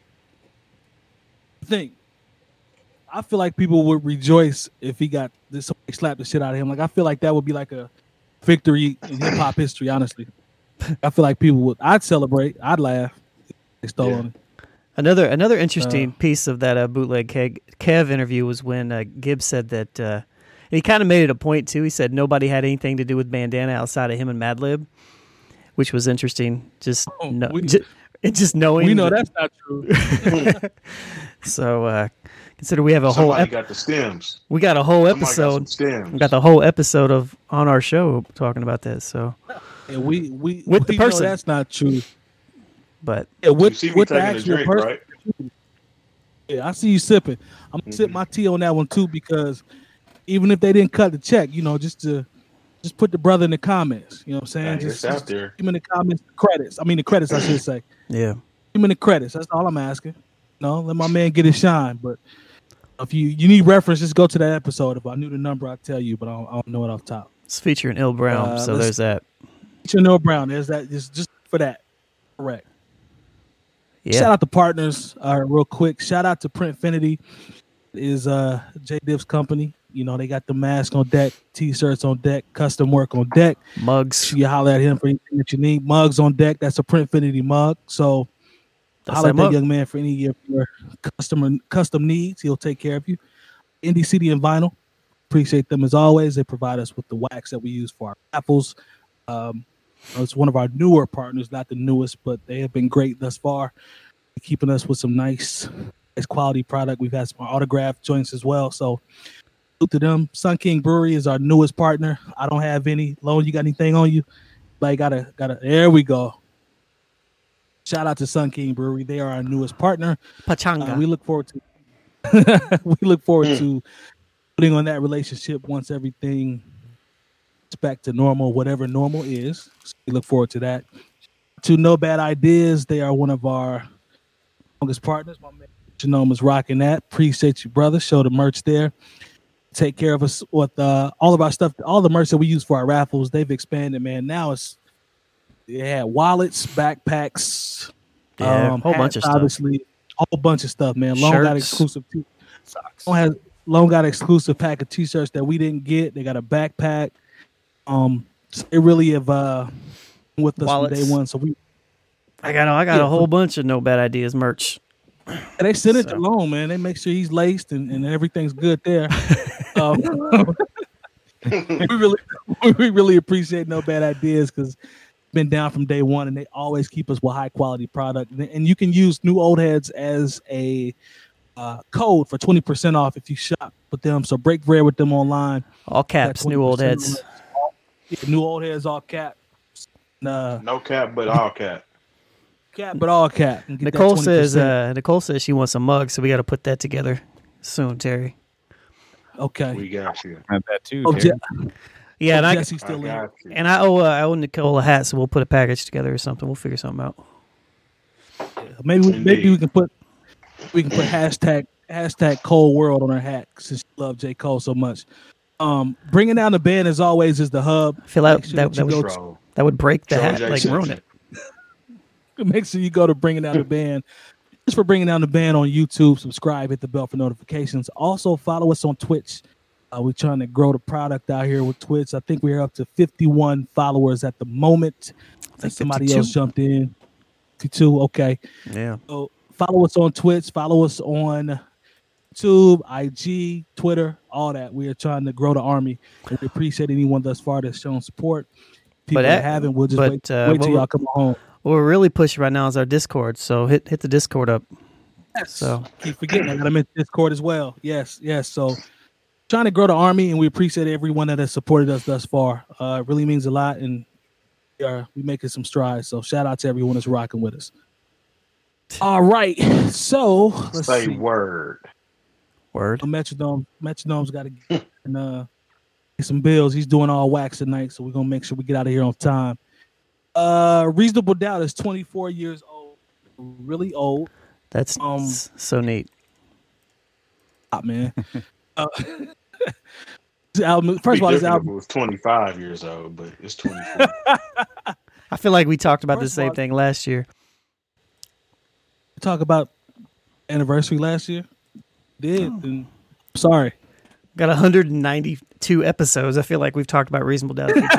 think I feel like people would rejoice if he got this somebody slapped the shit out of him. Like I feel like that would be like a victory in hip hop history, honestly. I feel like people would I'd celebrate, I'd laugh if they stole Yeah. on it. Another another interesting piece of that uh, bootleg Kev, Kev interview was when uh, Gibbs said that, uh, and he kind of made it a point too. He said nobody had anything to do with Bandana outside of him and Madlib, which was interesting. Just Oh, no, we- just, it just knowing. We know that- that's not true. So uh, consider we have a whole Somebody ep- got the stems. we got a whole Somebody got some episode. stems. We got the whole episode of on our show talking about that. So, And we we With the we know person. that's not true. but Yeah, You with, see me with the taking a actual drink, person. right? Yeah, I see you sipping. I'm gonna sip my tea on that one too, because even if they didn't cut the check, you know, just to just put the brother in the comments. You know what I'm saying? Hey, just, it's out just there. give him in the comments the credits. I mean the credits, I should say. yeah, Give him in the credits. That's all I'm asking. No, let my man get his shine. But if you you need reference, just go to that episode. If I knew the number, I'd tell you, but I don't, I don't know it off top. it's featuring Il Brown. Uh, so let's- there's that. Chanel Brown, there's that. Just just for that. Correct. Yeah, Shout out to partners, uh, real quick. Shout out to Printfinity, is uh J Div's company. You know, they got the mask on deck, t-shirts on deck, custom work on deck. mugs. You holler at him for anything that you need. Mugs on deck. That's a Printfinity mug. So That's holler that at that mug. young man for any of your customer custom needs. He'll take care of you. Indie C D and Vinyl. Appreciate them as always. They provide us with the wax that we use for our raffles. Um, it's one of our newer partners, not the newest, but they have been great thus far, keeping us with some nice, nice quality product. We've had some autograph joints as well. So salute to them. Sun King Brewery is our newest partner. I don't have any. Lone, you got anything on you? Like, gotta, gotta. There we go. Shout out to Sun King Brewery. They are our newest partner. Pachanga. Uh, we look forward to. we look forward Mm. to putting on that relationship once everything is back to normal, whatever normal is. So we look forward to that. To No Bad Ideas, they are one of our longest partners. My man Genome is rocking that. Appreciate you, brother. Show the merch there. Take care of us with uh, all of our stuff, all the merch that we use for our raffles. They've expanded, man. Now it's yeah, wallets, backpacks, Yeah, um, whole bunch of hats, stuff. obviously, a whole bunch of stuff, man. Long got Shirts. exclusive. T- Socks. Long has Long got exclusive pack of t-shirts that we didn't get. They got a backpack. Um, so they really have uh with us Wallets. from day one. So we I got I got Yeah, a whole bunch of No Bad Ideas merch. they send it So- to Long, man. They make sure he's laced and, and everything's good there. um, we really we really appreciate No Bad Ideas because been down from day one and they always keep us with high quality product. And, and you can use New Old Heads as a uh, code for twenty percent off if you shop with them. So break bread with them online. All caps, Got new old twenty heads. percent on it. Yeah, New Old Heads, all cap. Uh, No cap, but all cap. cap, but all cap. And get that Nicole says twenty percent. uh, Nicole says she wants a mug, so we got to put that together soon, Terry. okay. We got you. I have that too. Oh, Terry. Je- Yeah, and oh, I Jesse's I still in. got you. and I owe uh, I owe Nicole a hat, so we'll put a package together or something. We'll figure something out. Maybe we, maybe Indeed. we can put we can put hashtag hashtag Cole World on our hat since you love J Cole so much. Um, bringing down the band as always is the hub. I feel like Make sure that, that that you would go Bro, that would break the Joe hat, J like sent ruin you. it. Make sure you go to bringing down the band Thanks for bringing down the band on YouTube. Subscribe, hit the bell for notifications. Also, follow us on Twitch. Uh, we're trying to grow the product out here with Twitch. I think we're up to fifty-one followers at the moment. I think somebody fifty-two else jumped in. fifty-two, okay. Yeah. So follow us on Twitch. Follow us on YouTube, I G, Twitter, all that. We are trying to grow the army. And we appreciate anyone thus far that's shown support. People But that at- haven't, we'll just but, wait, uh, wait till what y'all come home. What we're really pushing right now is our Discord. So hit hit the Discord up. Yes. So Keep forgetting, I got to mention Discord as well. Yes, yes. So trying to grow the army, and we appreciate everyone that has supported us thus far. Uh, it really means a lot, and we are we making some strides. So shout out to everyone that's rocking with us. All right, so let's Say see. word. word. Uh, Metronome, Metronome's got to get and, uh, get some bills. He's doing all wax tonight, so we're gonna make sure we get out of here on time. Uh, Reasonable Doubt is twenty-four years old, really old. That's Um, s- so neat. Ah, man. uh, his album, first of all, his album. It was twenty-five years old, but it's twenty-four. I feel like we talked about First the of same all- thing last year. Talk about anniversary last year. Did Oh. and sorry. Got one hundred ninety-two episodes. I feel like we've talked about Reasonable Doubt a few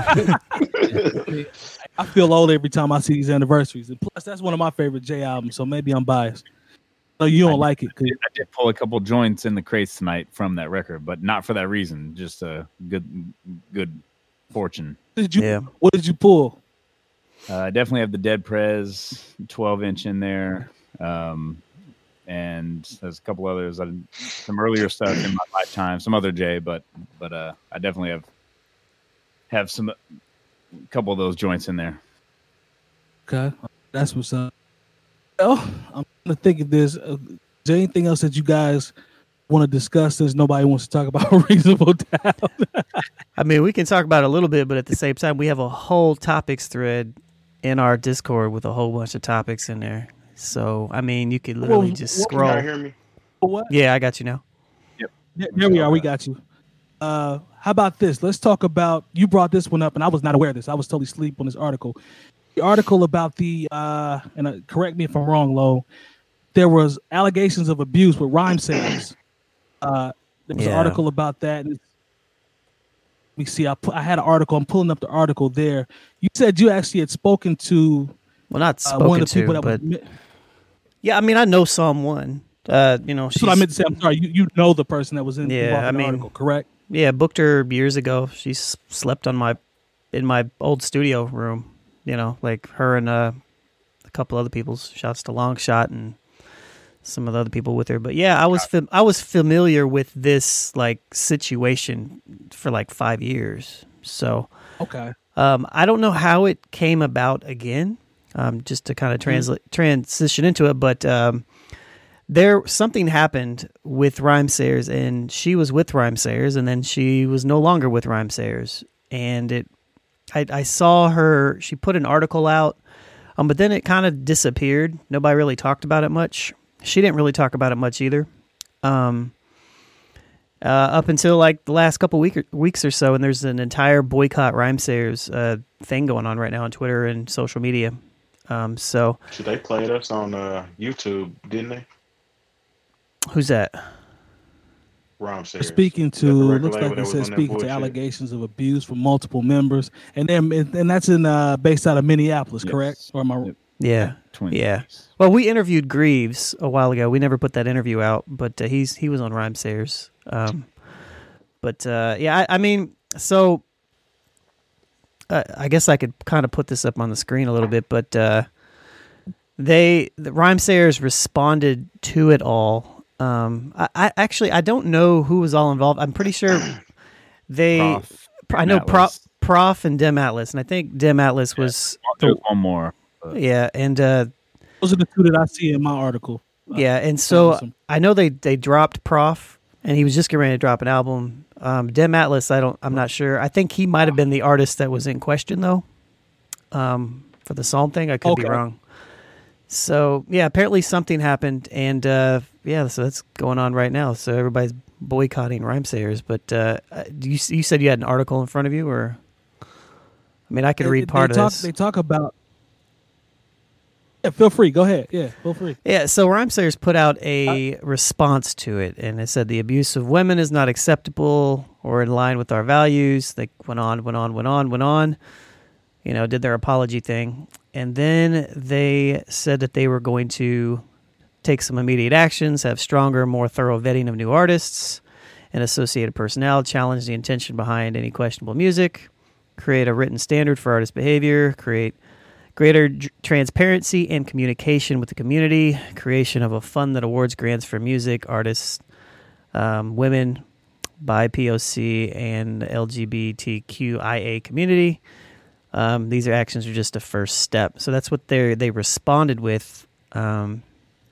times. I feel old every time I see these anniversaries, and plus that's one of my favorite J albums. So maybe I'm biased. So you don't I like it? 'Cause- I did pull a couple joints in the crates tonight from that record, but not for that reason. Just a good, good fortune. Did you? Yeah. What did you pull? Uh, I definitely have the Dead Prez twelve inch in there, um, and there's a couple others. I, some earlier stuff in my lifetime, some other J, but but uh, I definitely have have some a couple of those joints in there. Okay, that's what's up. Well, I'm trying to think if there's uh, is there anything else that you guys want to discuss since nobody wants to talk about Reasonable Doubt. I mean, we can talk about it a little bit, but at the same time, we have a whole topics thread in our Discord with a whole bunch of topics in there. So, I mean, you could literally Well, just what- Can y'all scroll. hear me? What? Yeah, I got you now. Yeah, there we are. We got you. Uh, how about this? Let's talk about. You brought this one up, and I was not aware of this. I was totally asleep on this article. The article about the uh, and uh, correct me if I'm wrong, Lo. There was allegations of abuse with rhyme sayers. Uh, there was an Yeah. article about that. Let me see. I put, I had an article. I'm pulling up the article there. You said you actually had spoken to Well, not uh, spoken one of the to, people that but was. yeah, I mean, I know Psalm one. Uh, you know, That's she's, what I meant to say. I'm sorry. You you know the person that was in, Yeah, involved in I the mean- article, correct? yeah, booked her years ago. She s- slept on my in my old studio room. You know, like her and uh, a couple other people's. Shouts to Longshot and some of the other people with her. But yeah, I was fam- I was familiar with this like situation for like five years. So Okay. um, I don't know how it came about again. Um, just to kind of translate transition into it, but um, there something happened with Rhymesayers, and she was with Rhymesayers, and then she was no longer with Rhymesayers, and it. I, I saw her. She put an article out, um, but then it kind of disappeared. Nobody really talked about it much. She didn't really talk about it much either. Um, uh, up until like the last couple week, weeks or so, and there's an entire boycott Rhymesayers uh, thing going on right now on Twitter and social media. Um, so Should they played us on uh, YouTube, didn't they? who's that? Rhyme sayers. Speaking Is that to the record looks label like that it was says on that speaking to bullshit? allegations of abuse from multiple members, and then and that's in uh, based out of Minneapolis, Yes. correct? Or am I? Yep. Yeah, Twin yeah. Peaks. Well, we interviewed Greaves a while ago. We never put that interview out, but uh, he's he was on Rhymesayers. Um, but uh, yeah, I, I mean, so uh, I guess I could kind of put this up on the screen a little bit, but uh, they the Rhymesayers responded to it all. Um, I, I actually I don't know who was all involved. I'm pretty sure they. Prof, I know Atlas. Prof, Prof and Dem Atlas, and I think Dem Atlas was There's one more. but- yeah, and. Uh, Those are the two that I see in my article. Yeah, and so awesome. I know they, they dropped Prof, and he was just getting ready to drop an album. Um, Dem Atlas, I don't, I'm not sure. I think he might have been the artist that was in question though, um, for the Psalm thing. I could be Okay. wrong. So yeah, apparently something happened, and uh, yeah, so that's going on right now. So everybody's boycotting Rhymesayers. But uh, you you said you had an article in front of you, or I mean, I could They- read part they of talk, this. They talk about. Yeah, yeah, feel free. Go ahead. Yeah, feel free. Yeah, so Rhymesayers put out a response to it, and it said the abuse of women is not acceptable or in line with our values. They went on, went on, went on, went on, you know, did their apology thing. And then they said that they were going to take some immediate actions, have stronger, more thorough vetting of new artists and associated personnel, challenge the intention behind any questionable music, create a written standard for artist behavior, create greater j- transparency and communication with the community, creation of a fund that awards grants for music, artists, um, women, B I P O C, and L G B T Q I A community. Um, these are actions are just a first step. So that's what they they responded with um,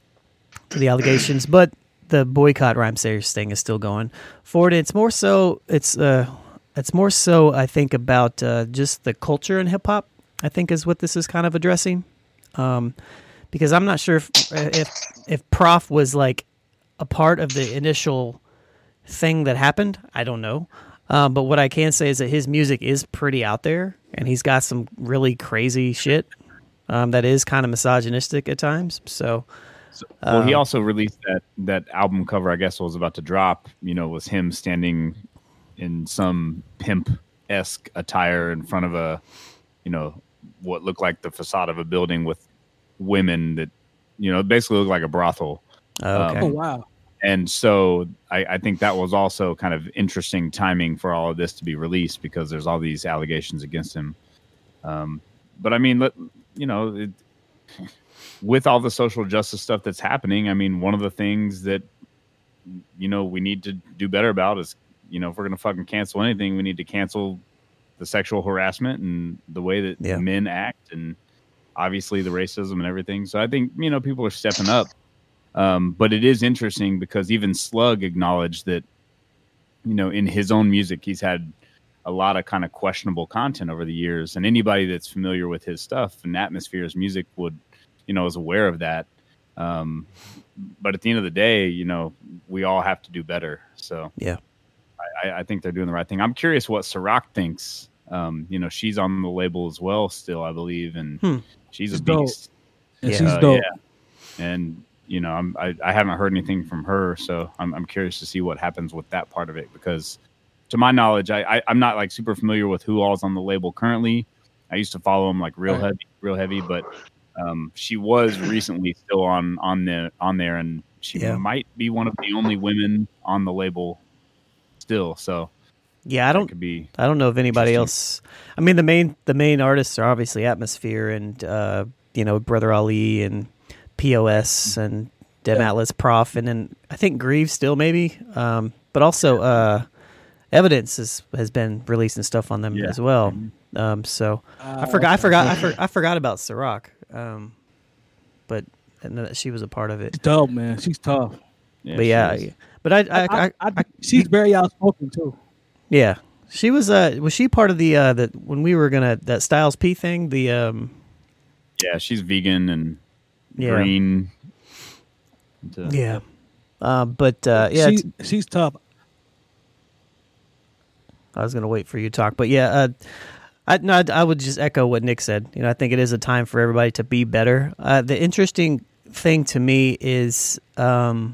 to the allegations. But the boycott Rhymesayers thing is still going forward. It's more so it's uh, it's more so I think about uh, just the culture in hip hop. I think is what this is kind of addressing, um, because I'm not sure if if if Prof was like a part of the initial thing that happened. I don't know, um, but what I can say is that his music is pretty out there, and he's got some really crazy shit um, that is kind of misogynistic at times. So, so well, um, he um, also released that that album cover. I guess was about to drop. You know, was him standing in some pimp-esque attire in front of a, you know, what looked like the facade of a building with women that, you know, basically looked like a brothel. okay. Oh, wow. And so I, I think that was also kind of interesting timing for all of this to be released because there's all these allegations against him. Um, but I mean, let, you know, it, with all the social justice stuff that's happening, I mean, one of the things that, you know, we need to do better about is, you know, if we're going to fucking cancel anything, we need to cancel the sexual harassment and the way that Yeah. men act and obviously the racism and everything. So I think, you know, people are stepping up. Um, but it is interesting because even Slug acknowledged that, you know, in his own music, he's had a lot of kind of questionable content over the years. And anybody that's familiar with his stuff and Atmosphere's music would, you know, is aware of that. Um, but at the end of the day, you know, we all have to do better. So Yeah. I, I think they're doing the right thing. I'm curious what Ciroc thinks. Um, you know, she's on the label as well still, I believe. And Hmm. she's, She's a dope. beast. And Yeah. she's Uh, dope. yeah. And, you know, I'm, I, I haven't heard anything from her, so I'm, I'm curious to see what happens with that part of it. Because, to my knowledge, I, I I'm not like super familiar with who all's on the label currently. I used to follow them like real Right. heavy, real heavy. But um, she was recently still on on the on there, and she Yeah. might be one of the only women on the label still. So Yeah, I that don't could be. I don't know if anybody Interesting. else. I mean, the main the main artists are obviously Atmosphere and uh, you know, Brother Ali and P O S and Dem Atlas Prof, and then I think Grieve still maybe, um, but also uh, Evidence is, has been releasing stuff on them Yeah. as well. Mhm. Um, so Uh, I forgot I forgot I, for, I forgot about Ciroc, um, but I know that she was a part of it. She's dope, man. She's tough. But yeah, she is. but I I, I, I, I, I she's very outspoken too. yeah, she was uh was she part of the uh that when we were gonna that Styles P thing the um yeah, she's vegan and yeah green. To- yeah uh, but uh yeah she, it's- she's tough. I was gonna wait for you to talk, but yeah, uh, I no, I would just echo what Nick said. You know, I think it is a time for everybody to be better. Uh, the interesting thing to me is, um,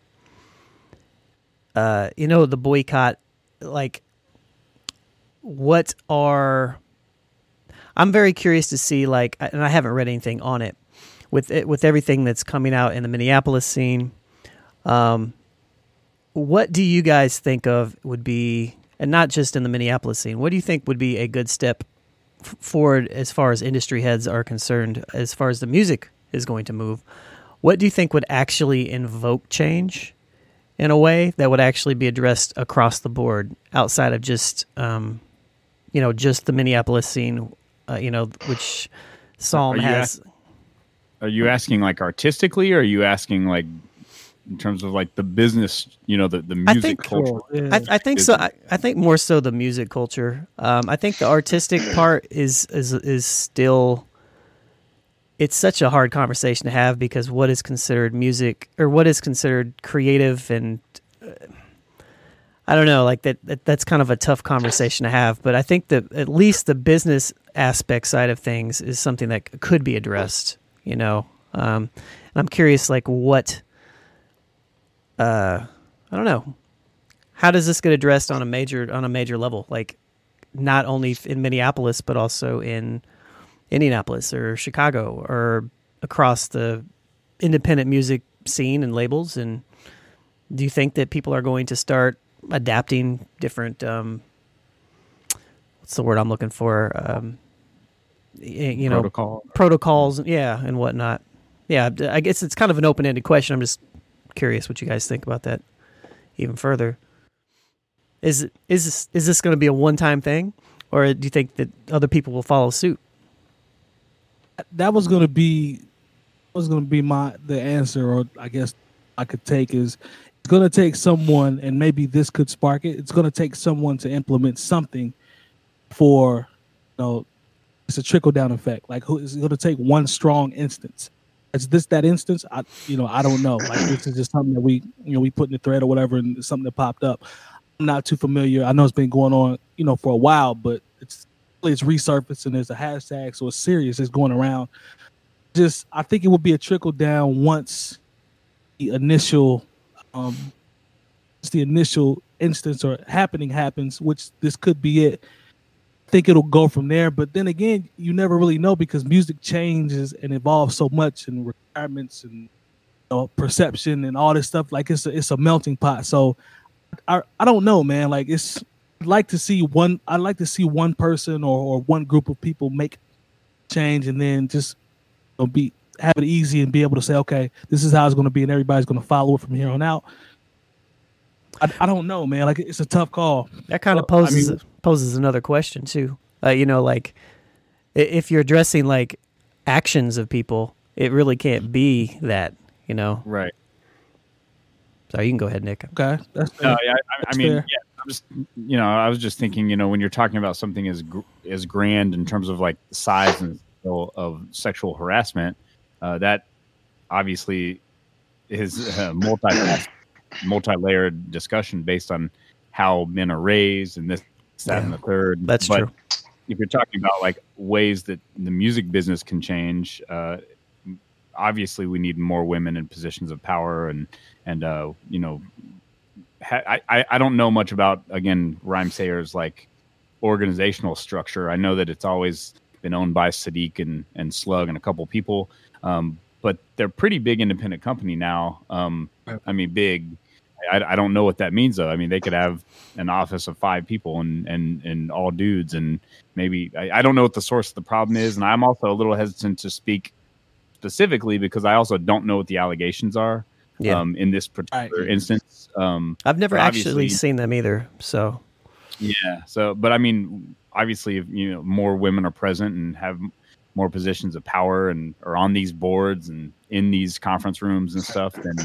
uh, you know, the boycott. Like, what are? I'm very curious to see, like, and I haven't read anything on it with it, with everything that's coming out in the Minneapolis scene. Um, what do you guys think of would be? And not just in the Minneapolis scene, what do you think would be a good step f- forward as far as industry heads are concerned, as far as the music is going to move? What do you think would actually invoke change in a way that would actually be addressed across the board outside of just, um, you know, just the Minneapolis scene, uh, you know, which Psalm Are you has. Are you asking like artistically, or are you asking like in terms of like the business, you know, the, the I music think- culture? Yeah. I, I think Is- so. I, I think more so the music culture. Um, I think the artistic part is is is still. It's such a hard conversation to have because what is considered music or what is considered creative and uh, I don't know, like that, that. That's kind of a tough conversation to have. But I think that at least the business aspect side of things is something that could be addressed. You know, Um, and I'm curious, like, what, uh, I don't know, how does this get addressed on a major on a major level? Like, not only in Minneapolis, but also in Indianapolis or Chicago or across the independent music scene and labels. And do you think that people are going to start adapting different, um, what's the word I'm looking for? Um, you know, Protocol. protocols, yeah, and whatnot. Yeah, I guess it's kind of an open-ended question. I'm just curious what you guys think about that even further. Is is this, is this going to be a one-time thing, or do you think that other people will follow suit? That was going to be was going to be my the answer, or I guess I could take is it's going to take someone, and maybe this could spark it. It's going to take someone to implement something for, you know, it's a trickle down effect. Like, who is going to take one strong instance? Is this that instance? I, you know, I don't know. Like, this is just something that we, you know, we put in the thread or whatever, and it's something that popped up. I'm not too familiar. I know it's been going on, you know, for a while, but it's it's resurfaced and there's a hashtag, so it's serious. It's going around. Just, I think it would be a trickle down once the initial, um, the initial instance or happening happens, which this could be it. I think it'll go from there. But then again, you never really know because music changes and evolves so much, and requirements and, you know, perception and all this stuff. Like, it's a, it's a melting pot. So I I don't know, man. Like, it's I'd like to see one. I'd like to see one person or, or one group of people make change, and then just, you know, be have it easy and be able to say, okay, this is how it's going to be, and everybody's going to follow it from here on out. I, I don't know, man. Like, it's a tough call. That kind of Well, I poses mean- poses another question too. Uh, you know, like, i- if you're addressing like actions of people, it really can't be that. You know, Right. so you can go ahead, Nick. Okay, that's No, fair. yeah, I, I That's mean, fair. yeah, I'm just, you know, I was just thinking, you know, when you're talking about something as gr- as grand in terms of like the size and scale of sexual harassment, uh, that obviously is a multi multi-layered discussion based on how men are raised and this, that, and the third. That's But true. if you're talking about like ways that the music business can change, uh, obviously we need more women in positions of power, and and uh, you know, ha- I I don't know much about, again, Rhymesayer's like organizational structure. I know that it's always been owned by Sadiq and and Slug and a couple people, um, but they're pretty big independent company now. Um, I mean, big. I, I don't know what that means though. I mean, they could have an office of five people and and and all dudes, and maybe I, I don't know what the source of the problem is, and I'm also a little hesitant to speak specifically because I also don't know what the allegations are. Yeah. Um, in this particular Right. instance, um, I've never but actually obviously- seen them either. So yeah. So, but I mean, obviously, if you know more women are present and have more positions of power and are on these boards and in these conference rooms and stuff, then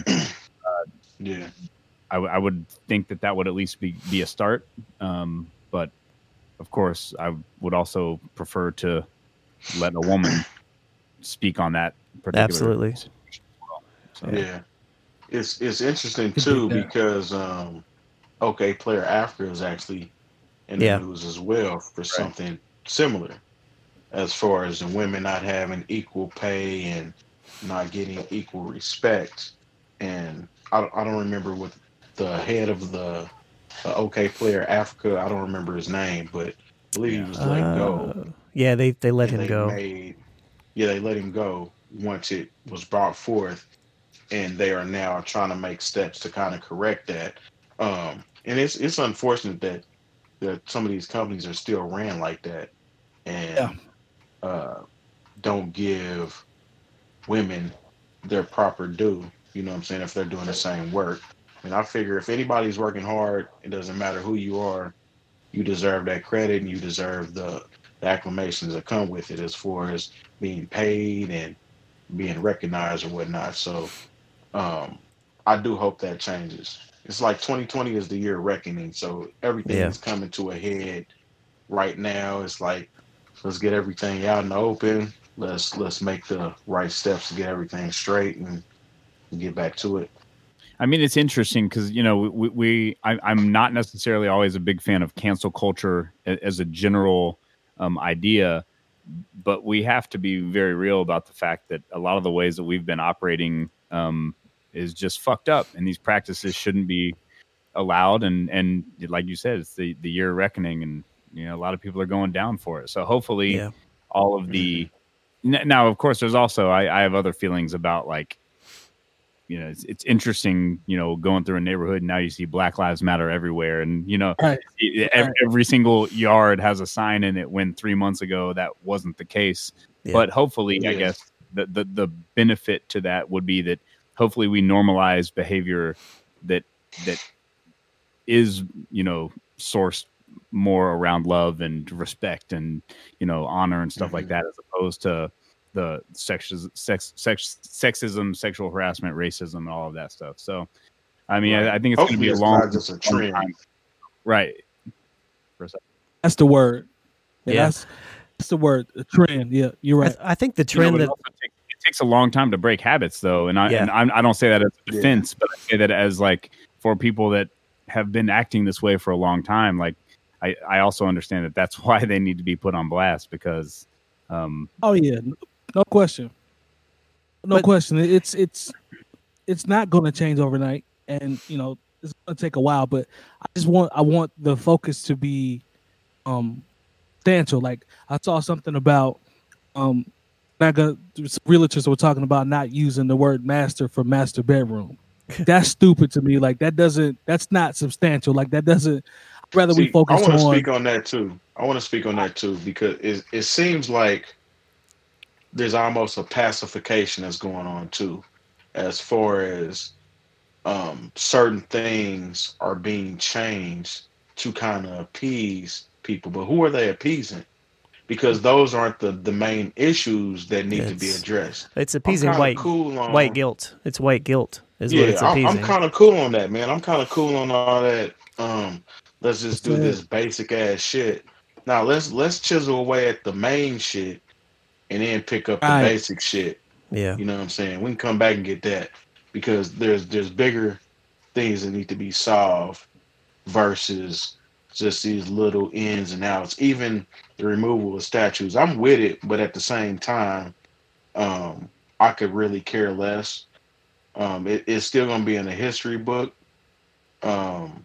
Yeah. I, w- I would think that that would at least be, be a start. Um, but of course, I would also prefer to let a woman speak on that particular Absolutely. situation as well. So, Yeah. It's it's interesting Could too be that. because um OK Player Africa is actually in Yeah. the news as well for something similar, as far as the women not having equal pay and not getting equal respect. And I, don't- I don't remember what the head of the uh, OK Player Africa, I don't remember his name, but I believe he was let go. Uh, yeah, they they let And him they go. Made, yeah, they let him go once it was brought forth, and they are now trying to make steps to kind of correct that. Um, and it's it's unfortunate that that some of these companies are still ran like that, and Yeah. uh, don't give women their proper due. You know what I'm saying? If they're doing the same work. And I figure if anybody's working hard, it doesn't matter who you are, you deserve that credit and you deserve the, the acclamations that come with it as far as being paid and being recognized or whatnot. So um, I do hope that changes. It's like twenty twenty is the year of reckoning. So everything Yeah. is coming to a head right now. It's like, let's get everything out in the open. Let's let's make the right steps to get everything straight and get back to it. I mean, it's interesting because, you know, we, we I, I'm not necessarily always a big fan of cancel culture a- as a general um, idea, but we have to be very real about the fact that a lot of the ways that we've been operating um, is just fucked up, and these practices shouldn't be allowed. And and like you said, it's the the year of reckoning, and you know a lot of people are going down for it. So hopefully, yeah. all of the now, of course, there's also I, I have other feelings about like. You know, it's, it's interesting, you know, going through a neighborhood and now you see Black Lives Matter everywhere. And, you know, right. every, right. every single yard has a sign in it when three months ago that wasn't the case. Yeah. But hopefully, yeah. I guess, the, the, the benefit to that would be that hopefully we normalize behavior that that is, you know, sourced more around love and respect and, you know, honor and stuff mm-hmm. like that, as opposed to the sex, sex, sex, sexism, sexual harassment, racism, and all of that stuff. So, I mean, right. I, I think it's going to be a long, not just a trend, time. Right? That's the word. Yeah, yeah. That's, that's the word. The trend. Yeah, you're right. I, th- I think the trend you know, that it, take, it takes a long time to break habits, though, and I yeah. and I'm, I don't say that as a defense, yeah. but I say that as like for people that have been acting this way for a long time. Like, I, I also understand that that's why they need to be put on blast because. Um, oh yeah. No question. No but, question. It's it's it's not going to change overnight, and you know it's going to take a while. But I just want I want the focus to be um substantial. Like I saw something about um not gonna realtors were talking about not using the word master for master bedroom. That's stupid to me. Like that doesn't. That's not substantial. Like that doesn't. I'd rather See, we focus I want to on. speak on that too. I want to speak on that too because it it seems like. There's almost a pacification that's going on too, as far as um, certain things are being changed to kind of appease people. But who are they appeasing? Because those aren't the, the main issues that need it's, to be addressed. It's appeasing white cool on, white guilt. It's white guilt is yeah, what it's appeasing. I'm, I'm kind of cool on that, man. I'm kind of cool on all that. Um, let's just do this basic ass shit. Now let's let's chisel away at the main shit. And then pick up the right. basic shit. Yeah. You know what I'm saying? We can come back and get that because there's there's bigger things that need to be solved versus just these little ins and outs. Even the removal of statues. I'm with it, but at the same time, um, I could really care less. Um, it, it's still going to be in the history book. Um,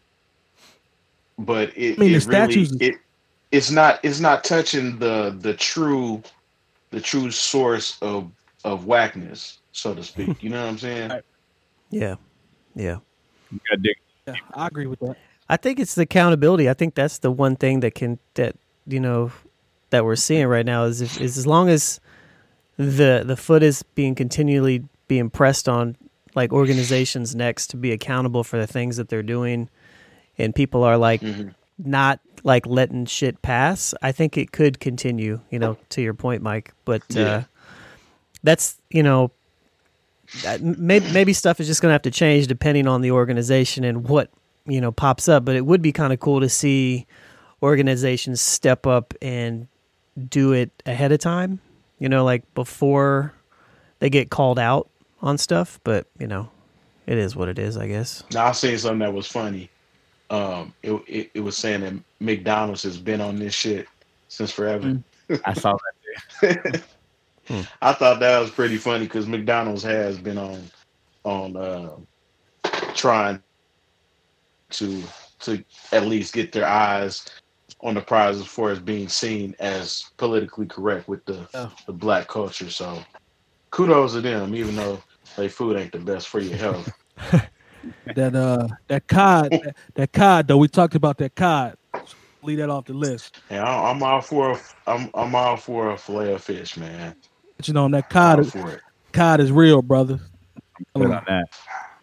but it, I mean, it the really, statues... it, it's not it's not touching the the true the true source of of whackness, so to speak. You know what I'm saying? Yeah, yeah. yeah I agree with that. I think it's the accountability. I think that's the one thing that can that you know that we're seeing right now is if, is as long as the the foot is being continually being pressed on like organizations next to be accountable for the things that they're doing, and people are like mm-hmm. not. like letting shit pass, I think it could continue, you know, to your point, Mike. But uh, yeah. that's, you know, maybe, maybe stuff is just going to have to change depending on the organization and what, you know, pops up. But it would be kind of cool to see organizations step up and do it ahead of time, you know, like before they get called out on stuff. But, you know, it is what it is, I guess. Now, I seen something that was funny. Um, it, it it was saying that McDonald's has been on this shit since forever. Mm. I saw that too. hmm. I thought that was pretty funny because McDonald's has been on on uh, trying to to at least get their eyes on the prize as far as being seen as politically correct with the oh. the black culture. So kudos to them, even though their food ain't the best for your health. That uh that cod that, that cod though we talked about that cod. Leave that off the list. Yeah, I'm all for a, I'm I'm all for a fillet of fish, man. But you know that cod is cod is real, brother. Good on that.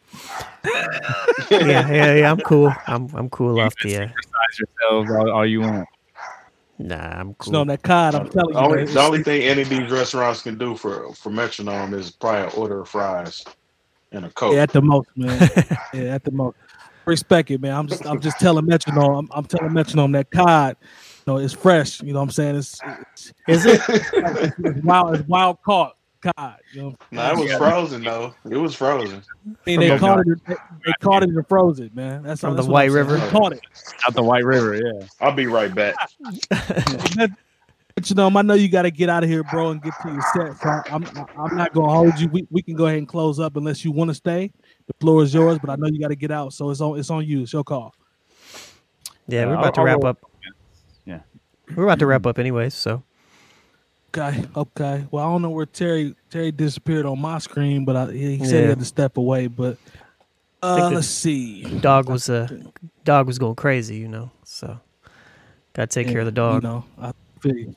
yeah, yeah, yeah. I'm cool. I'm I'm cool you off the. Uh... Exercise yourselves all, all you want. Nah, I'm cool. You know that cod. I'm telling the you. Only, man, the only thing any of these restaurants can do for for Metronome is probably order of fries. And a Coke. Yeah, at the most, man. yeah, at the most. Respect it, man. I'm just, I'm just telling Metronome. I'm, I'm telling Metronome that cod, you know, it's fresh. You know what I'm saying? It's, it's is it? It's wild, it's wild caught cod. You know. No, it was frozen though. It was frozen. I mean, they caught it. They, they caught it and froze it, man. That's from that's the White River. They caught it out the White River. Yeah. I'll be right back. Metronome, I know you got to get out of here, bro, and get to your set. So I'm I'm not gonna hold you. We we can go ahead and close up unless you want to stay. The floor is yours, but I know you got to get out, so it's on it's on you. It's your call. Yeah, we're Uh, about to I'll- wrap I'll- up. Yeah. We're about to wrap up anyways. So Okay, okay. Well, I don't know where Terry Terry disappeared on my screen, but I, he said he Yeah. had to step away. But uh, think the let's see. dog was uh, dog was going crazy, you know. So gotta take care of the dog. You know, I feel you.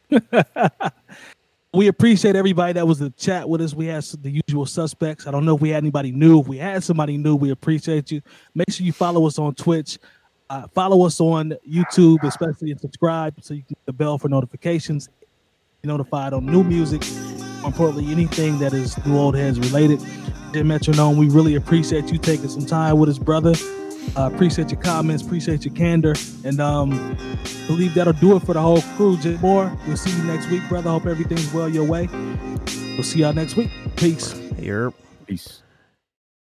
We appreciate everybody that was in the chat with us. We had some, the usual suspects. I don't know if we had anybody new. If we had somebody new, we appreciate you. Make sure you follow us on Twitch. Uh, follow us on YouTube, especially, and subscribe so you can get the bell for notifications. Be notified on new music. More importantly, anything that is New Old Heads related. Jim Metronome, we really appreciate you taking some time with us, brother. Uh, appreciate your comments, appreciate your candor, and um, believe that'll do it for the whole crew. Jim Moore, we'll see you next week, brother. Hope everything's well your way. We'll see y'all next week. Peace. You're Peace.